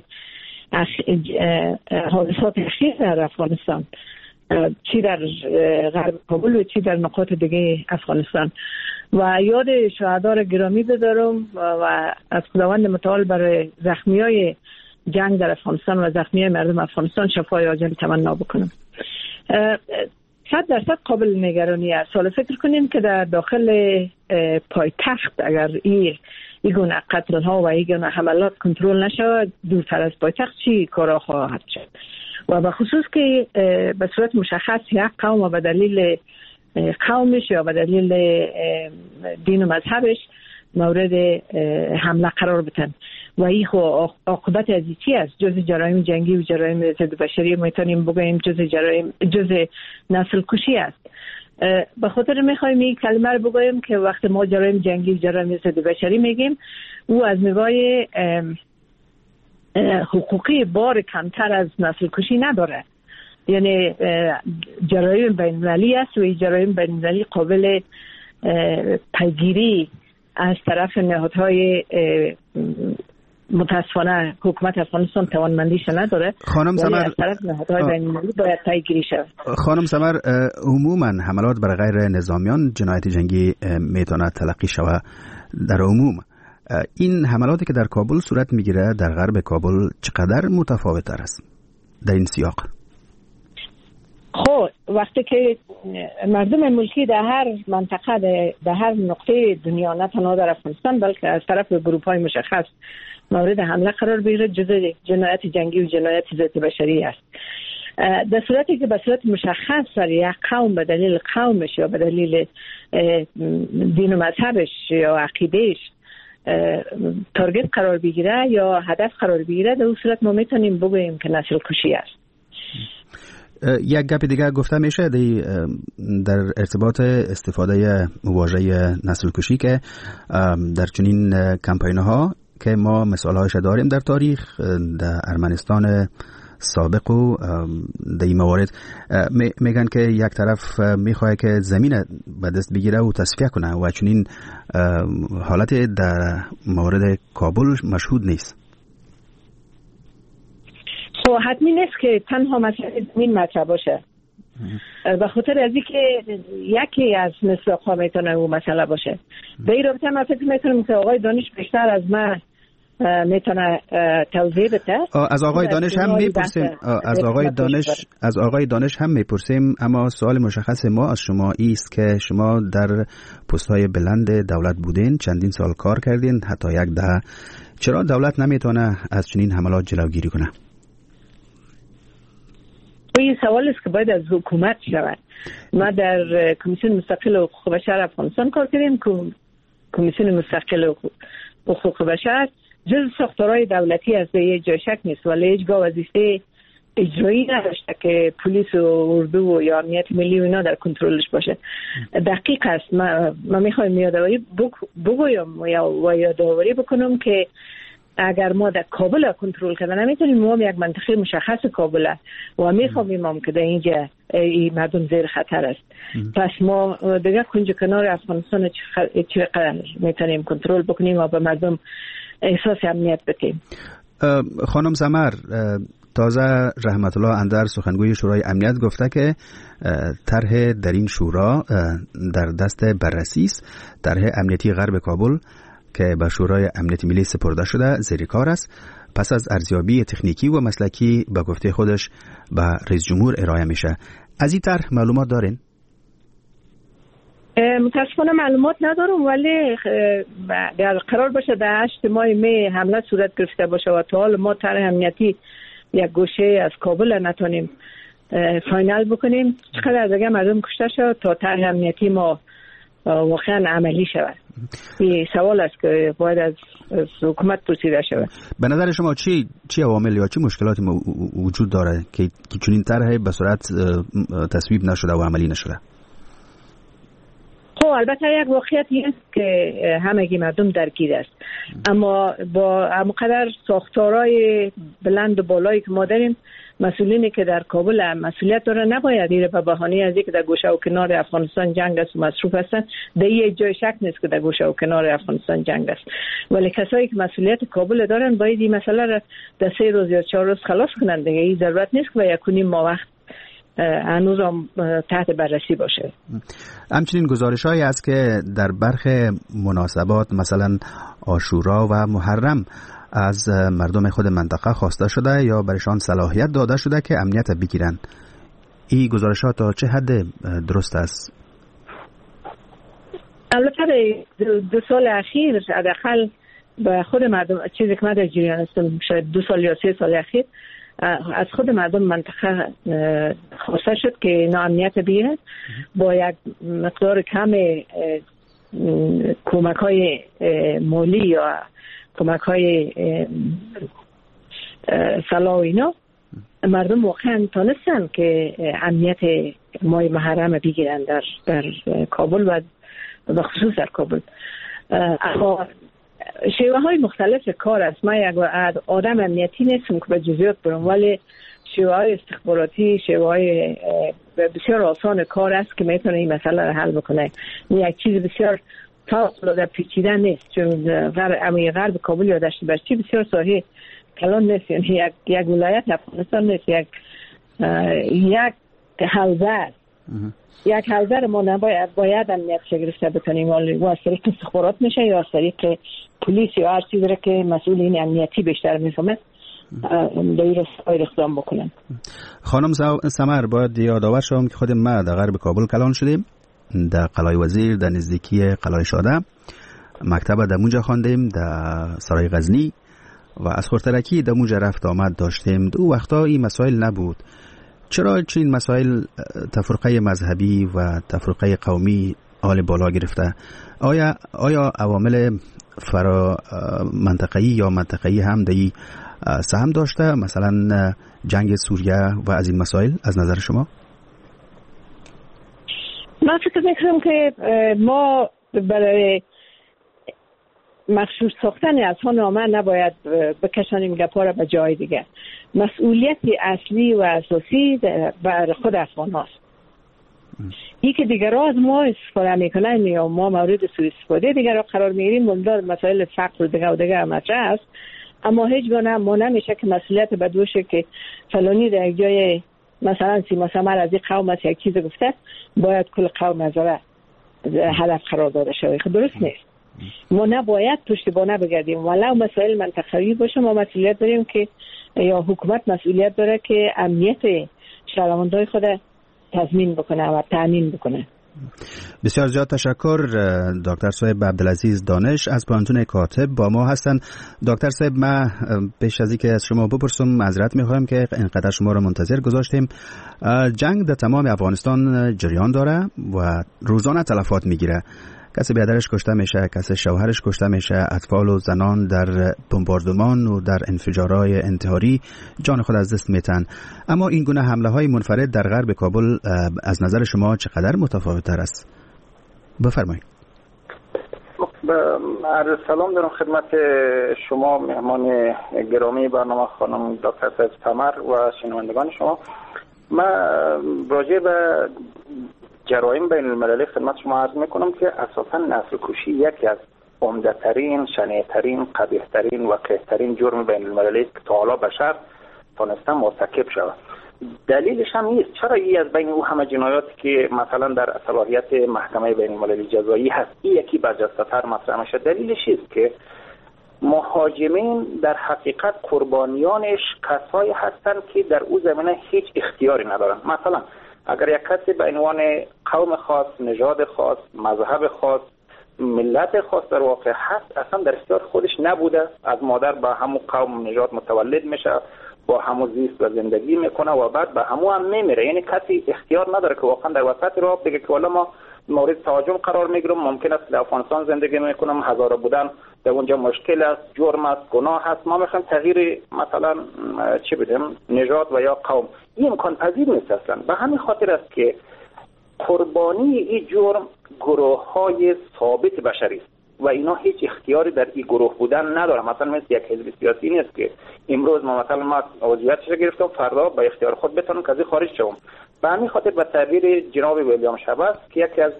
حادثات اخیر در افغانستان، چی در غرب کابل و چی در نقاط دیگه افغانستان، و یاد شهدا را گرامی بدارم و از خداوند متعال برای زخمیای جنگ در افغانستان و زخمیای مردم افغانستان شفای عاجل تمنا بکنم. صد درصد قابل نگرانی است. حالا فکر کنیم که در داخل پایتخت اگر این گونه قتل ها و این گونه حملات کنترل نشود، دورتر از پایتخت چی کارا خواهد شد؟ و به خصوص که به صورت مشخص یک قوم و به دلیل قومش یا به دلیل دین و مذهبش مورد حمله قرار بتن و این عاقبت از چی است؟ جز جرایم جنگی و جرایم ضد بشری میتونیم بگوییم جز جرایم جز نسل کشی است. به خاطر میخوایم این کلمه رو بگوییم که وقتی ما جرایم جنگی و جرایم ضد بشری میگیم، او از نگاه حقوقی بار کمتر از نسل کشی نداره. یعنی جرایم بین‌المللی است و این جرایم بین‌المللی قابل پیگیری از طرف نهادهای متاسفانه حکومت افغانستان توانمندیش نداره. خانم سمر، از طرف نهادهای بین‌المللی باید پیگیری شود. خانم سمر، عموما حملات بر غیر نظامیان جنایت جنگی میتونه تلقی شود در عموم. این حملاتی که در کابل صورت میگیره در غرب کابل چقدر متفاوت است در این سیاق؟ خب وقتی که مردم ملکی در هر منطقه در هر نقطه دنیا، نه تنها در افغانستان بلکه از طرف گروه‌های مشخص مورد حمله قرار بگیره، جزء جنایت جنگی و جنایت ضد بشری است. در صورتی که به صورت مشخص در یک قوم به دلیل قومش یا به دلیل دین و مذهبش یا عقیدهش تارگت قرار بگیره یا هدف قرار بگیره، در اون صورت ما میتونیم بگوییم که نسل کشی است. یک گپ دیگه گفته میشه در ارتباط استفاده واژه نسل کشی که در چنین کمپاین ها که ما مثال هایش داریم در تاریخ، در ارمنستان سابق و در این موارد میگن که یک طرف میخواه که زمین به دست بگیره و تصفیه کنه و چنین حالت در مورد کابل مشهود نیست. خب حتمی نیست که تنها مسئله زمین مطرح باشه. به خاطر از اینکه یکی از مصداق‌ها میتونه اون مسئله باشه. به این رابطه من فکر میکنم که آقای دانش بیشتر از من میتونه توضیح بده. از آقای دانش هم میپرسیم از آقای دانش از آقای دانش هم میپرسیم اما سوال مشخص ما از شما است که شما در پست‌های بلند دولت بودین، چندین سال کار کردین، حتی یک دهه. چرا دولت نمیتونه از چنین حملات جلوگیری کنه؟ این سوال است که باید از حکومت شود. ما در کمیسیون مستقل حقوق بشر افغانستان کار کردیم. کمیسیون مستقل حقوق بشر جز ساختارهای دولتی است، به جای شک نیست، ولی هیچگاه وظیفه اجرایی نداشته که پلیس و اردو و یا امنیت ملی و اینا در کنترلش باشه. دقیق است. ما, ما میخوایم یادآوری بگویم و یادآوری بکنم که اگر ما در کابل کنترل کردن نمیتونیم، ما یک منطقه مشخص کابل و میخوایم که در اینجا این مردم زیر خطر است. پس ما دیگه کنج کنار افغانستان چقدر میتونیم کنترل بکنیم و به مردم احساس امنیت بدیم. خانم سمر، تازه رحمت الله اندر سخنگوی شورای امنیت گفته که طرح در این شورا در دست بررسی است. طرح امنیتی غرب کابل که به شورای امنیت ملی سپرده شده زیر کار است. پس از ارزیابی تکنیکی و مسلکی به گفته خودش به رئیس جمهور ارائه میشه. از این طرح معلومات دارین؟ متاسفانه معلومات ندارم، ولی در قرار باشه در هشت ماه می حمله صورت گرفته باشه و تا حال ما طرح امنیتی یک گوشه از کابل نتونیم فاینال بکنیم، چقدر دیگه مردم کشته شد تا طرح امنیتی ما واقعا عملی شود. این سوال است که باید از حکومت پرسیده شود. به نظر شما چی چی عوامل یا چی مشکلاتی وجود داره که چنین طرحی به صورت تصویب نشده و عملی نشده؟ خب البته یک واقعیتی است که همگی مردم درگیر است، اما با همقدر ساختارهای بلند و بالایی که ما داریم، مسئولینی که در کابل مسئولیت داره نباید ایره به بهانه از اینکه در گوشه و کنار افغانستان جنگ است و مصروف هستند. در یک جای شک نیست که در گوشه و کنار افغانستان جنگ است، ولی کسایی که مسئولیت کابل دارن باید این مسئله را در سه روز یا چهار روز خلاص کنند دیگه. این ضرورت نیست که یک و نیم ماه وقت هنوز هم تحت بررسی باشه. همچنین گزارش‌هایی است که در برخی مناسبات مثلا عاشورا و محرم از مردم خود منطقه خواسته شده یا برشان صلاحیت داده شده که امنیت بگیرن. این گزارش‌ها تا چه حد درست است؟ البته دو سال اخیر حداقل به خود مردم، چیزی که من در جریان هستم شاید دو سال یا سه سال اخیر، از خود مردم منطقه خواسته شد که ناامنیت بگیرن با یک مقدار کم کمک های مالی یا کمک های صلاح و اینا. مردم واقعا تانستن که امنیت ماه محرم بگیرن در, در کابل و به خصوص در کابل. اما شیوه های مختلف کار است. من یک آدم امنیتی نیستم که به جزئیات برم، ولی شیوه های استخباراتی شیوه های بسیار آسان کار است که میتونه این مسئله را حل بکنه. یک چیز بسیار فوق‌العاده پیچیده نیست، چون غرب غرب کابل یا دشت برچی بسیار ساحل کلان نیست، یعنی یک یک ولایت افغانستان نیست، یک یک حوزه یک حوزه رو ما نباید باید امنیت گرفته بکنیم، و از طریق استخبارات میشه یا از طریق پلیس یا هر چیزی رو که مسئولین امنیتی بیشتر میفهمه در این رسای اقدام بکنن. خانم سمر، باید یادآور شوم که خود ما در غرب کابل کلان شدیم، در قلعه وزیر در نزدیکی قلعه شاده مکتب در مونجا خواندیم، در سرای غزنی و از خورترکی در مونجا رفت آمد داشتیم. دو وقتا این مسائل نبود. چرا چنین مسائل تفرقه مذهبی و تفرقه قومی حال بالا گرفته؟ آیا آیا عوامل فرا منطقه‌ای یا منطقه‌ای هم در سهم داشته، مثلا جنگ سوریه و از این مسائل از نظر شما؟ من فکر میکنم که ما برای مخصوص ساختن اذهان نباید بکشانیم گپا را به جای دیگه. مسئولیت اصلی و اساسی بر خود افغان هاست. این که دیگر از ما استفاده میکنن یا ما مورد سوء استفاده دیگر قرار میگیریم، ممدار مسائل فقر و دیگر و دیگر مطرح است، اما هیچ گونه ما نمیشه که مسئولیت به دوشه که فلانی در یک جای مثلا سیما سمر از این قوم از یک چیز گفته باید کل قوم از را هدف قرار داده شده. درست نیست. ما نباید پشتیبانه بگردیم، ولو مسائل منطقوی باشه ما مسئولیت داریم که یا حکومت مسئولیت داره که امنیت شهروندان خود تضمین بکنه و تامین بکنه. بسیار زیاد تشکر. دکتر صاحب عبدالعزیز دانش از پانتون کاتب با ما هستند. دکتر صاحب، ما پیش از اینکه از شما بپرسم معذرت میخوایم که اینقدر شما رو منتظر گذاشتیم. جنگ در تمام افغانستان جریان داره و روزانه تلفات میگیره. کسی برادرش کشته میشه، کسی شوهرش کشته میشه، اطفال و زنان در بمباردمان و در انفجارهای انتحاری جان خود از دست میتن. اما این گونه حمله های منفرد در غرب کابل از نظر شما چقدر متفاوت تر است؟ بفرمایید. عرض سلام دارم خدمت شما مهمان گرامی برنامه خانم دکتر صاحب سمر و شنوندگان شما. من راجع به جرایم بین المللی خدمت شما عرض میکنم که اساسا نسل کشی یکی از عمده ترین، شنیع ترین، قبیح ترین و قیح ترین جرم بین المللی که تا حالا بشر تانسته مرتکب شود. دلیلش هم نیست چرا این از بین او همه جنایاتی که مثلا در صلاحیت محکمه بین المللی جزایی هست این یکی برجسته‌تر مطرح میشه. دلیلش است که مهاجمین در حقیقت قربانیانش کسایی هستند که در او زمینه هیچ اختیاری ندارند. مثلا اگر یک کسی به عنوان قوم خاص، نژاد خاص، مذهب خاص، ملت خاص در واقع هست، اصلا در اختیار خودش نبوده، از مادر به همون قوم نژاد متولد میشه، با همون زیست و زندگی میکنه و بعد به همون هم میمیره. یعنی کسی اختیار نداره که واقعا در وسط راه بگه که والا ما مورد تهاجم قرار میگیرم، ممکن است در افغانستان زندگی میکنم، هزاره بودن در اونجا مشکل است، جرم است، گناه است، ما میخوایم تغییر مثلا چی بدیم نژاد و یا قوم. این امکان پذیر نیست اصلا. به همین خاطر است که قربانی این جرم گروه های ثابت بشری است و اینا هیچ اختیاری در این گروه بودن نداره. مثلا مثل یک حزب سیاسی نیست که امروز ما مثلا ما عضویتش گرفتم فردا با اختیار خود بتونم که از خارج شوم. به همین خاطر به تعبیر جناب ویلیام شباس که یکی از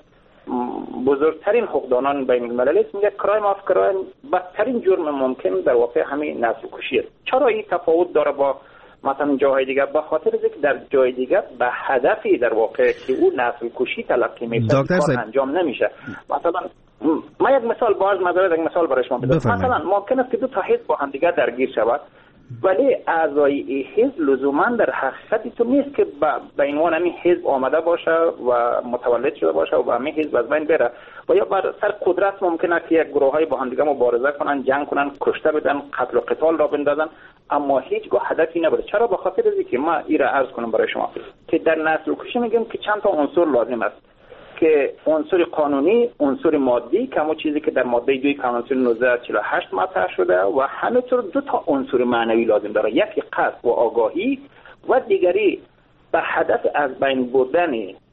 بزرگترین حقوقدانان بین المللی است، میگه کرایم آف کرایم، بدترین جرم ممکن در واقع همین نسل کشی است. چرا این تفاوت داره با مثلا جاهای دیگه؟ به خاطر اینکه در جای دیگه به هدفی در واقع که او نسل کشی تلقی میشه کار انجام نمیشه. مثلا ما یک مثال باز مدارد یک مثال برای شما بزنم. مثلا ممکن است که دو تا حزب با هم دیگه درگیر شود ولی اعضای حزب لزوما در حقیقت تو نیست که به عنوان همین حزب آمده باشه و متولد شده باشه و به همین حزب از بین بره و یا بر سر قدرت ممکنه که یک گروه‌های با هم دیگه مبارزه کنن، جنگ کنن، کشته بدن، قتل و قتال را بندازن، اما هیچگاه هدفی نداره. چرا؟ به خاطر اینکه ما ایرا عرض کنم برای شما که در نسل کشی میگیم که چند تا عنصر لازم است که عنصر قانونی، عنصر مادی که همون چیزی که در ماده دوی قانون نوزده چهل و هشت مطرح شده و همینطور دو تا عنصر معنوی لازم داره، یکی قصد و آگاهی و دیگری به هدف از بین بردن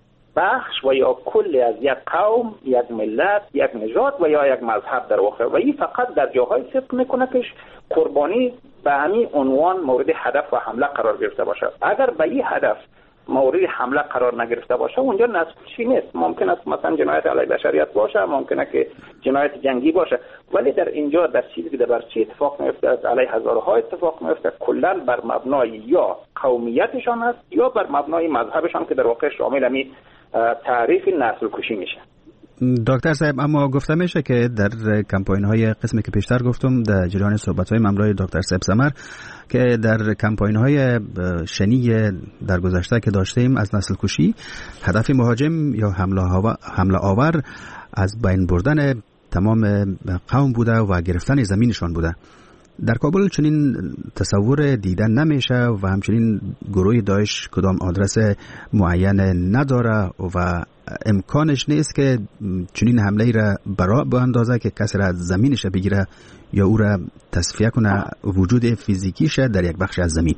بخش و یا کل از یک قوم، یک ملت، یک نژاد و یا یک مذهب در واقع. و این فقط در جاهای صدق میکنه که قربانی به همین عنوان مورد هدف و حمله قرار گرفته باشه. اگر به این هدف مورد حمله قرار نگرفته باشه اونجا نسل کشی نیست. ممکن است مثلا جنایت علیه بشریت باشه، ممکنه که جنایت جنگی باشه، ولی در اینجا در چیزی که در چی اتفاق میفته از علیه هزارها اتفاق میفته کلا بر مبنای یا قومیتشان است یا بر مبنای مذهبشان که در واقع شامل همین تعریف نسل کشی میشه. دکتر صاحب، اما گفته میشه که در کمپاین های قسمی که پیشتر گفتم در جریان صحبت های مملای دکتر صاحب سمر که در کمپاین های شنی در گذشته که داشتیم از نسل کشی هدف مهاجم یا حمله حمله آور از بین بردن تمام قوم بوده و گرفتن زمینشان بوده. در کابل چنین تصور دیدن نمیشه و همچنین گروه داعش کدام آدرس معین نداره و امکانش نیست که چنین حمله را برا باندازه که کسی را زمینش بگیره یا او را تصفیه کنه وجود فیزیکیش در یک بخش از زمین.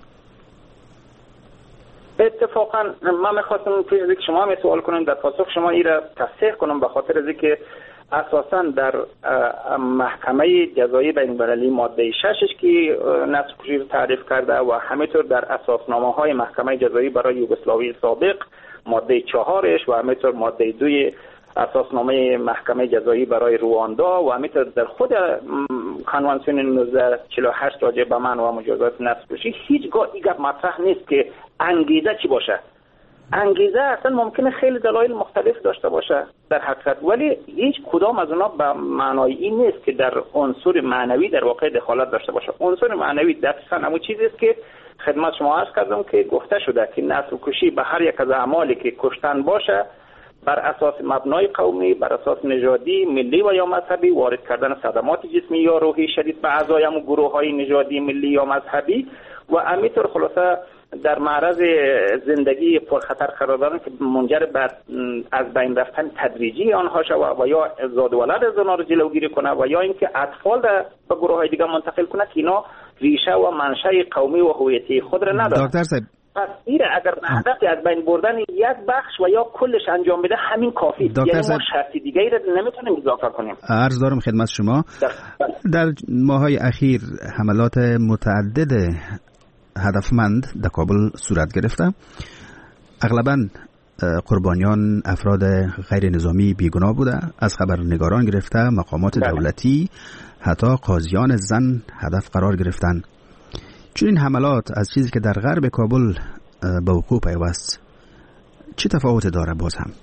اتفاقا من میخواستم که شما می سوال کنم در پاسخ شما این را تصحیح کنم به خاطر از اینکه اساساً در محکمه جزایی بین المللی ماده ششش که نسل کشی رو تعریف کرده و همینطور در اساسنامه های محکمه جزایی برای یوگسلاوی سابق ماده چهارش و همینطور ماده دوی اساسنامه محکمه جزایی برای رواندا و همینطور در خود کنوانسیون نوزده چهل و هشت راجع به منع و مجازات نسل کشی هیچگاه این گپ مطرح نیست که انگیزه چی باشه. انگیزه اصلا ممکنه خیلی دلایل مختلف داشته باشه در حقیقت، ولی هیچ کدام از اونا به معنای این نیست که در عنصر معنوی در واقع دخالت داشته باشه. عنصر معنوی دقیقاً همون چیزی است که خدمت شما عرض کردم که گفته شده که نسل کشی به هر یک از اعمالی که کشتن باشه بر اساس مبنای قومی، بر اساس نژادی، ملی و یا مذهبی، وارد کردن صدمات جسمی یا روحی شدید به اعضای همون گروه‌های نژادی، ملی یا مذهبی و همینطور خلاصه در معرض زندگی پرخطر قرار دادن که منجر به از بین رفتن تدریجی آنها شود و یا زاد و ولد از آنها رو جلوگیری کنه و یا اینکه اطفال را به گروه‌های دیگه منتقل کنه که اینا ریشه و منشأ قومی و هویتی خود را ندارن. دکتر صاحب، پس ایره اگر هدف از بین بردن یک بخش و یا کلش انجام بده همین کافی است. یعنی ما شرطی دیگه ای را نمیتونیم اضافه کنیم. عرض دارم خدمت شما در, در ماه‌های اخیر حملات متعدد هدفمند در کابل صورت گرفته. اغلباً قربانیان افراد غیر نظامی بیگناه بوده، از خبرنگاران گرفته مقامات دولتی حتی قاضیان زن هدف قرار گرفتن. چون این حملات از چیزی که در غرب کابل به وقوع پیوست چه تفاوت داره؟ باز هم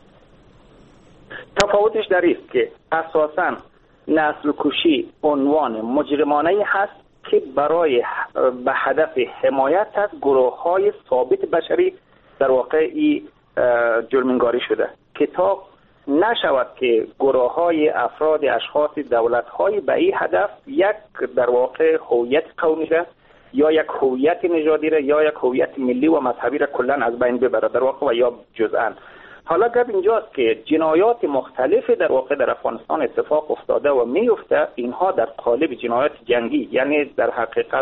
تفاوتش در است که اساساً نسل کشی عنوان مجرمانه‌ای هست که برای به هدف حمایت از گروه‌های ثابت بشری در واقع ای جرم‌نگاری شده که تا نشود که گروه‌های افراد اشخاص دولت‌های به این هدف یک در واقع هویت قومی را یا یک هویت نژادی را یا یک هویت ملی و مذهبی را کلاً از بین ببره در واقع و یا جزءاً. حالا گپ اینجاست که جنایات مختلف در واقع در افغانستان اتفاق افتاده و میفته، اینها در قالب جنایات جنگی، یعنی در حقیقت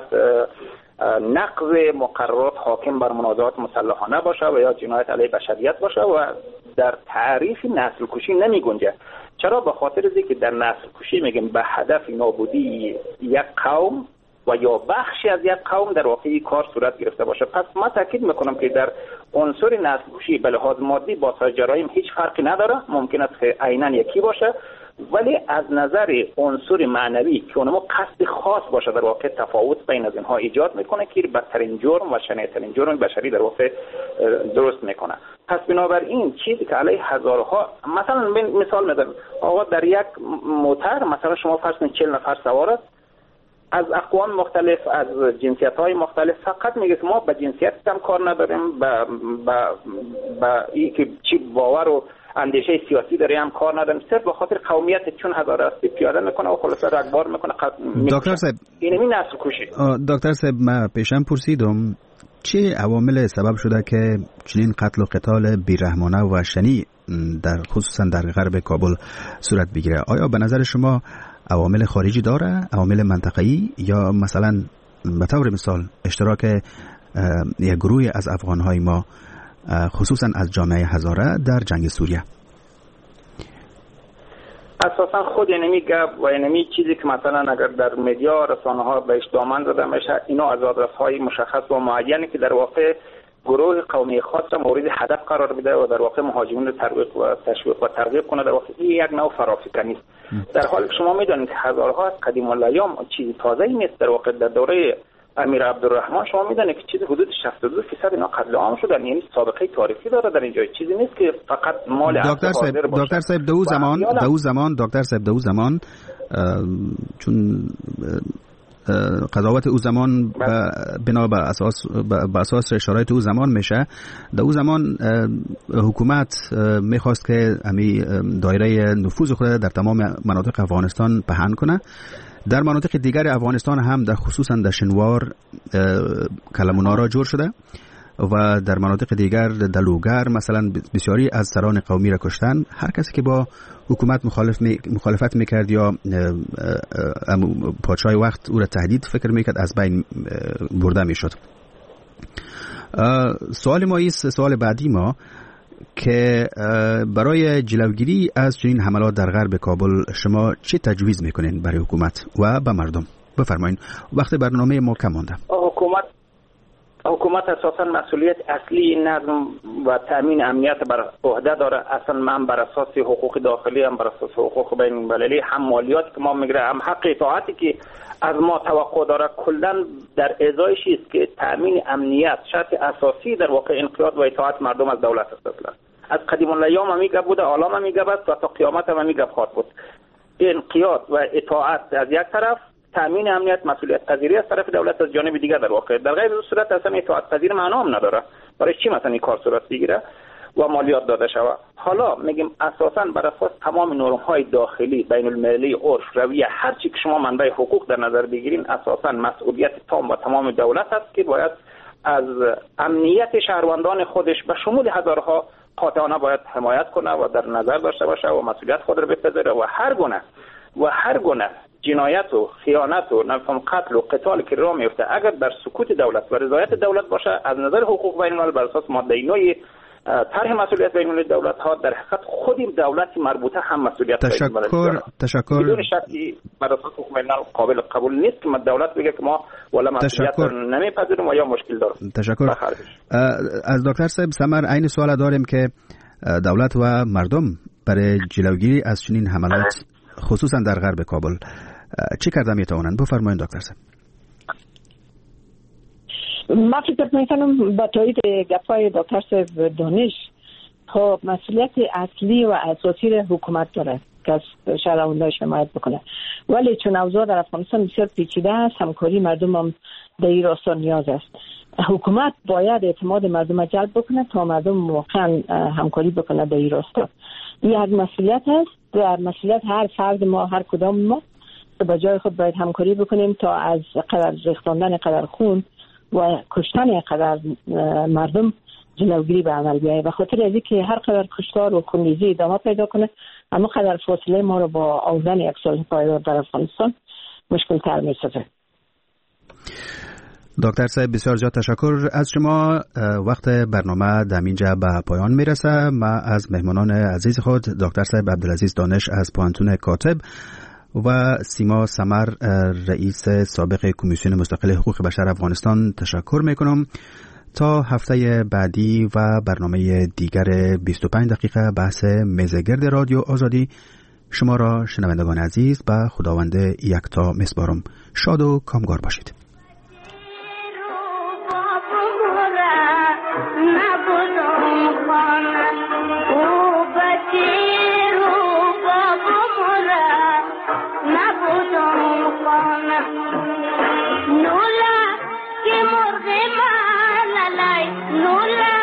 نقض مقررات حاکم بر منازعات مسلحانه باشه و یا جنایت علیه بشریت باشه و در تعریف نسل کشی نمی گنجه. چرا؟ به خاطر اینکه در نسل کشی میگیم به هدف نابودی یک قوم و یا بخشی از یک قوم در واقع کار صورت گرفته باشه. پس ما تاکید میکنم که در عنصر نسل کشی به لحاظ مادی با سایر جرایم هیچ فرقی نداره، ممکن است که عیناً یکی باشه، ولی از نظر عنصر معنوی که اونم قصد خاص باشه در واقع تفاوت بین از اینها ایجاد میکنه که بدترین جرم و شنیع‌ترین جرم بشری در واقع درست میکنه. پس بنابراین چیزی که علیه هزارها، مثلا مثال میزنم، آقا در یک موتر مثلا شما فرض کنید چهل نفر سوار است از اقوام مختلف، از جنسیت‌های مختلف، فقط میگه که ما به جنسیت هم کار نداریم، با با با این که چی باور و اندیشه سیاسی داره هم کار نداریم، صرف به خاطر قومیت چون هزار است پیاده میکنه و خلاصه رگبار میکنه. دکتر صاحب اینمی نسل کشی. دکتر صاحب ما پیشم پرسیدم چه عوامل سبب شده که چنین قتل و قتال بیرحمانه و شنیع در خصوصا در غرب کابل صورت بگیره؟ آیا به نظر شما عوامل خارجی داره، عوامل منطقه‌ای، یا مثلا به طور مثال اشتراک یک گروه از افغان‌های ما خصوصا از جامعه هزاره در جنگ سوریه؟ اساسا خود اینمی گپ و اینمی چیزی که مثلا اگر در مدیا رسانه ها بهش دامن داده میشه، اینا از آدرس‌های مشخص و معینی که در واقع گروه قومی خاص را مورد هدف قرار بده و در واقع مهاجمین رو ترویج و تشویق و ترغیب کنه، در واقع این یک نوع فرافکنی است. در حالی که شما میدونید که هزارها از قدیم الایام چیزی تازه‌ای نیست. در واقع در دوره امیر عبدالرحمن شما میدونید که چیزی حدود شصت و دو درصد اینا قتل عام شدن، یعنی سابقه تاریخی داره در اینجا، چیزی نیست که فقط مال دکتر صاحب دکتر صاحب دو زمان دو زمان دکتر صاحب دو زمان چون قضاوت او زمان بنا به اساس به اساس شرایط او زمان میشه، در او زمان حکومت میخواست که امی دایره نفوذ خود در تمام مناطق افغانستان پهن کنه. در مناطق دیگر افغانستان هم در خصوصا در شنوار کلمونارا جور شده و در مناطق دیگر در لوگر مثلا بسیاری از سران قومی را کشتن. هر کسی که با حکومت مخالف می، مخالفت میکرد یا پادشاه وقت او را تهدید فکر میکرد از بین برده میشد. سوال ما ایست، سوال بعدی ما که برای جلوگیری از چنین حملات در غرب کابل شما چه تجویز میکنین برای حکومت و به مردم؟ بفرمایید، وقت برنامه ما کم مانده. حکومت حکومت اساسا مسئولیت اصلی نظم و تامین امنیت بر عهده داره. اصلا من بر اساس حقوق داخلی هم بر اساس حقوق بین المللی هم مالیات که ما میگیره هم حق اطاعتی که از ما توقع داره کلا در ازایش است که تامین امنیت شرط اساسی در واقع انقیاد و اطاعت مردم از دولت است. اصلا از قدیم الایام هم میگه بوده، الان هم میگه بس و تا قیامت هم میگه خواهد بود. انقیاد و اطاعت از یک طرف، تامین امنیت مسئولیت پذیری از طرف دولت از جانب دیگر در واقع. در غیر این صورت اصلا اطاعت پذیر معنا هم نداره. برای چی مثلا این کار صورت بگیره و مالیات داده شود؟ حالا میگیم اساسا بر اساس تمام نرم‌های داخلی بین المللی، عرف، رویه، هر چی که شما منبع حقوق در نظر بگیرین، اساسا مسئولیت تام و تمام دولت است که باید از امنیت شهروندان خودش به شمول هزارها قاطعانه باید حمایت کنه و در نظر داشته باشه و مسئولیت خود را بپذیره و هر گونه و هر گونه جنایت و خیانت و نفهم قتل و قتال که راه میفته اگر در سکوت دولت و رضایت دولت باشه، از نظر حقوق بین الملل بر اساس ماده نوع طرح مسئولیت بین المللی دولت ها، در حقیقت خود دولت مربوطه هم مسئولیت تشکر بین المللی تشکر بدون شکی بر اساس حقوق بین الملل قابل قبول نیست که دولت بگه که ما ولا مسئولیت نمیپذیریم و یا مشکل داریم. تشکر. از دکتر صاحب سمر عین سوال داریم که دولت و مردم برای جلوگیری از چنین حملات خصوصا در غرب کابل چی کرده میتوانند؟ بفرمایید دکتر صاحب. ما فکر میکنم با تایید گپای دکتر صاحب دانش، خب مسئولیت اصلی و اساسی حکومت داره که از شهروندانش حمایت بکنه، ولی چون اوضاع در افغانستان بسیار پیچیده است، همکاری مردم هم در این راستا نیاز است. حکومت باید اعتماد مردم جلب بکنه تا مردم واقعا همکاری بکنه در این راستا. این یک مسئولیت است، در مسئولیت هر فرد ما، هر کدام ما به جای خود باید همکاری بکنیم تا از قدر ریختاندن قدر خون و کشتن قدر مردم جلوگیری به عمل بیاید. به خاطر از اینکه هر قدر کشتار و خونریزی ادامه پیدا کنه، اما قدر فاصله ما رو با آوردن یک صلح پایدار در افغانستان مشکل تر می سازه. دکتر صاحب بسیار زیاد تشکر از شما. وقت برنامه در اینجا به پایان میرسه. ما از مهمانان عزیز خود دکتر صاحب عبدالعزیز دانش از پوهنتون کاتب و سیما سمر رئیس سابق کمیسیون مستقل حقوق بشر افغانستان تشکر میکنم. تا هفته بعدی و برنامه دیگر بیست و پنج دقیقه بحث میزگرد رادیو آزادی شما را شنوندگان عزیز به خداوند یکتا میسپارم. شاد و کامگار باشید. Nula, que morge mal, la la, nula.